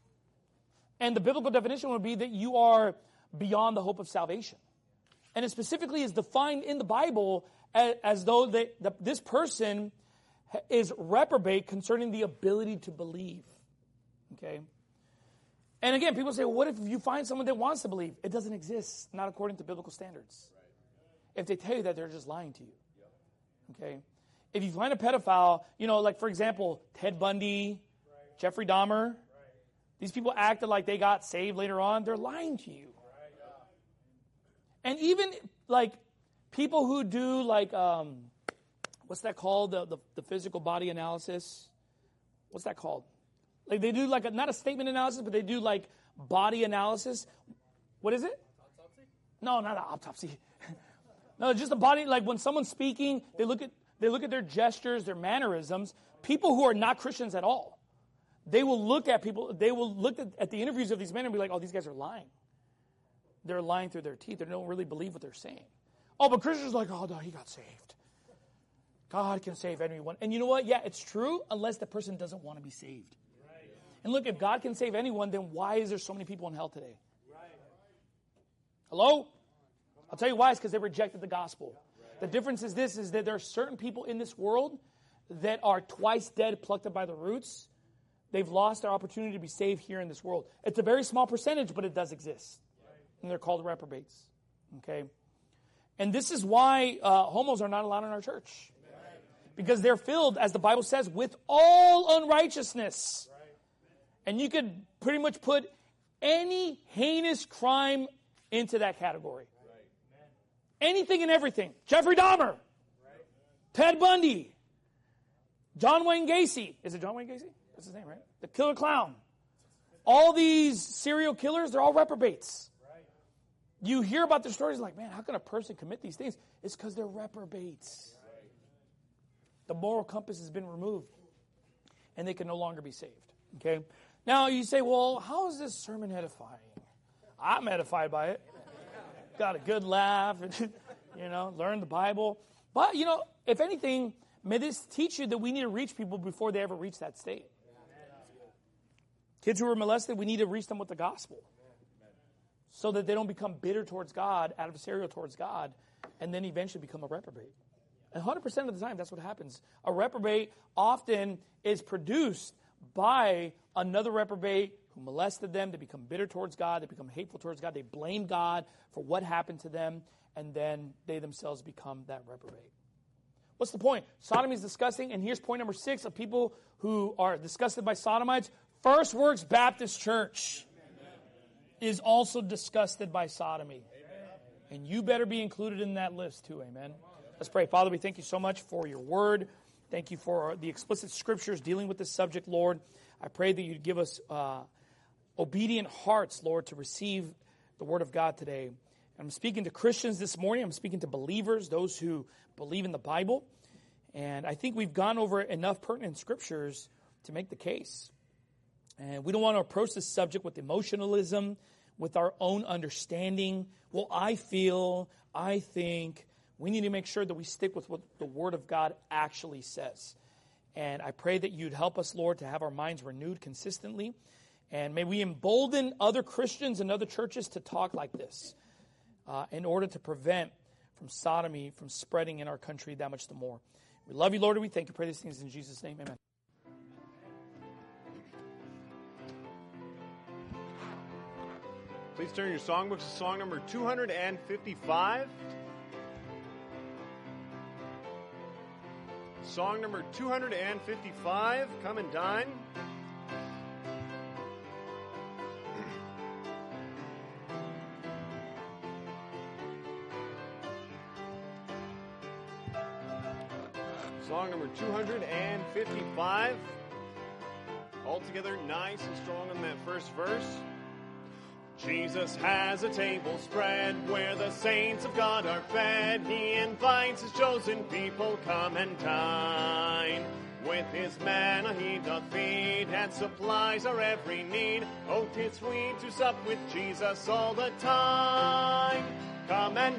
And the biblical definition would be that you are beyond the hope of salvation. And it specifically is defined in the Bible as, as though they, the, this person is reprobate concerning the ability to believe. Okay? And again, people say, well, what if you find someone that wants to believe? It doesn't exist, not according to biblical standards. If they tell you that, they're just lying to you. Okay? If you find a pedophile, you know, like for example, Ted Bundy, right. Jeffrey Dahmer, right. These people acted like they got saved later on, they're lying to you. Right. And even like people who do like, um, what's that called? The, the, the physical body analysis. What's that called? Like they do like, a, not a statement analysis, but they do like body analysis. What is it? Autopsy? No, not an autopsy. No, just the body, like when someone's speaking, they look at they look at their gestures, their mannerisms. People who are not Christians at all, they will look at people, they will look at, at the interviews of these men and be like, oh, these guys are lying. They're lying through their teeth. They don't really believe what they're saying. Oh, but Christians are like, oh, no, he got saved. God can save anyone. And you know what? Yeah, it's true unless the person doesn't want to be saved. Right. And look, if God can save anyone, then why is there so many people in hell today? Right. Hello? I'll tell you why. It's because they rejected the gospel. The difference is this, is that there are certain people in this world that are twice dead, plucked up by the roots, they've lost their opportunity to be saved here in this world. It's a very small percentage, but it does exist. And they're called reprobates. Okay? And this is why uh, homos are not allowed in our church. Because they're filled, as the Bible says, with all unrighteousness. And you could pretty much put any heinous crime into that category. Anything and everything. Jeffrey Dahmer. Ted Bundy. John Wayne Gacy. Is it John Wayne Gacy? That's his name, right? The killer clown. All these serial killers, they're all reprobates. You hear about their stories like, man, how can a person commit these things? It's because they're reprobates. The moral compass has been removed. And they can no longer be saved. Okay? Now you say, well, how is this sermon edifying? I'm edified by it. Got a good laugh. And, you know, learn the Bible. But, you know, if anything, may this teach you that we need to reach people before they ever reach that state. Kids who are molested, we need to reach them with the gospel. So that they don't become bitter towards God, adversarial towards God, and then eventually become a reprobate. And one hundred percent of the time, that's what happens. A reprobate often is produced by another reprobate who molested them. They become bitter towards God. They become hateful towards God. They blame God for what happened to them, and then they themselves become that reprobate. What's the point? Sodomy is disgusting, and here's point number six of people who are disgusted by sodomites. First Works Baptist Church is also disgusted by sodomy. And you better be included in that list too, amen? Let's pray. Father, we thank you so much for your word. Thank you for the explicit scriptures dealing with this subject, Lord. I pray that you'd give us uh, obedient hearts, Lord, to receive the word of God today. I'm speaking to Christians this morning. I'm speaking to believers, those who believe in the Bible. And I think we've gone over enough pertinent scriptures to make the case. And we don't want to approach this subject with emotionalism, with our own understanding. Well, I feel, I think. We need to make sure that we stick with what the Word of God actually says. And I pray that you'd help us, Lord, to have our minds renewed consistently. And may we embolden other Christians and other churches to talk like this uh, in order to prevent from sodomy from spreading in our country that much the more. We love you, Lord, and we thank you. Pray these things in Jesus' name. Amen. Please turn your songbooks to song number two hundred fifty-five. Song number two hundred fifty-five, Come and Dine. Song number two hundred fifty-five. All together nice and strong in that first verse. Jesus has a table spread where the saints of God are fed. He invites his chosen people, come and dine. With his manna he doth feed and supplies our every need. Oh, 'tis sweet to sup with Jesus all the time. Come and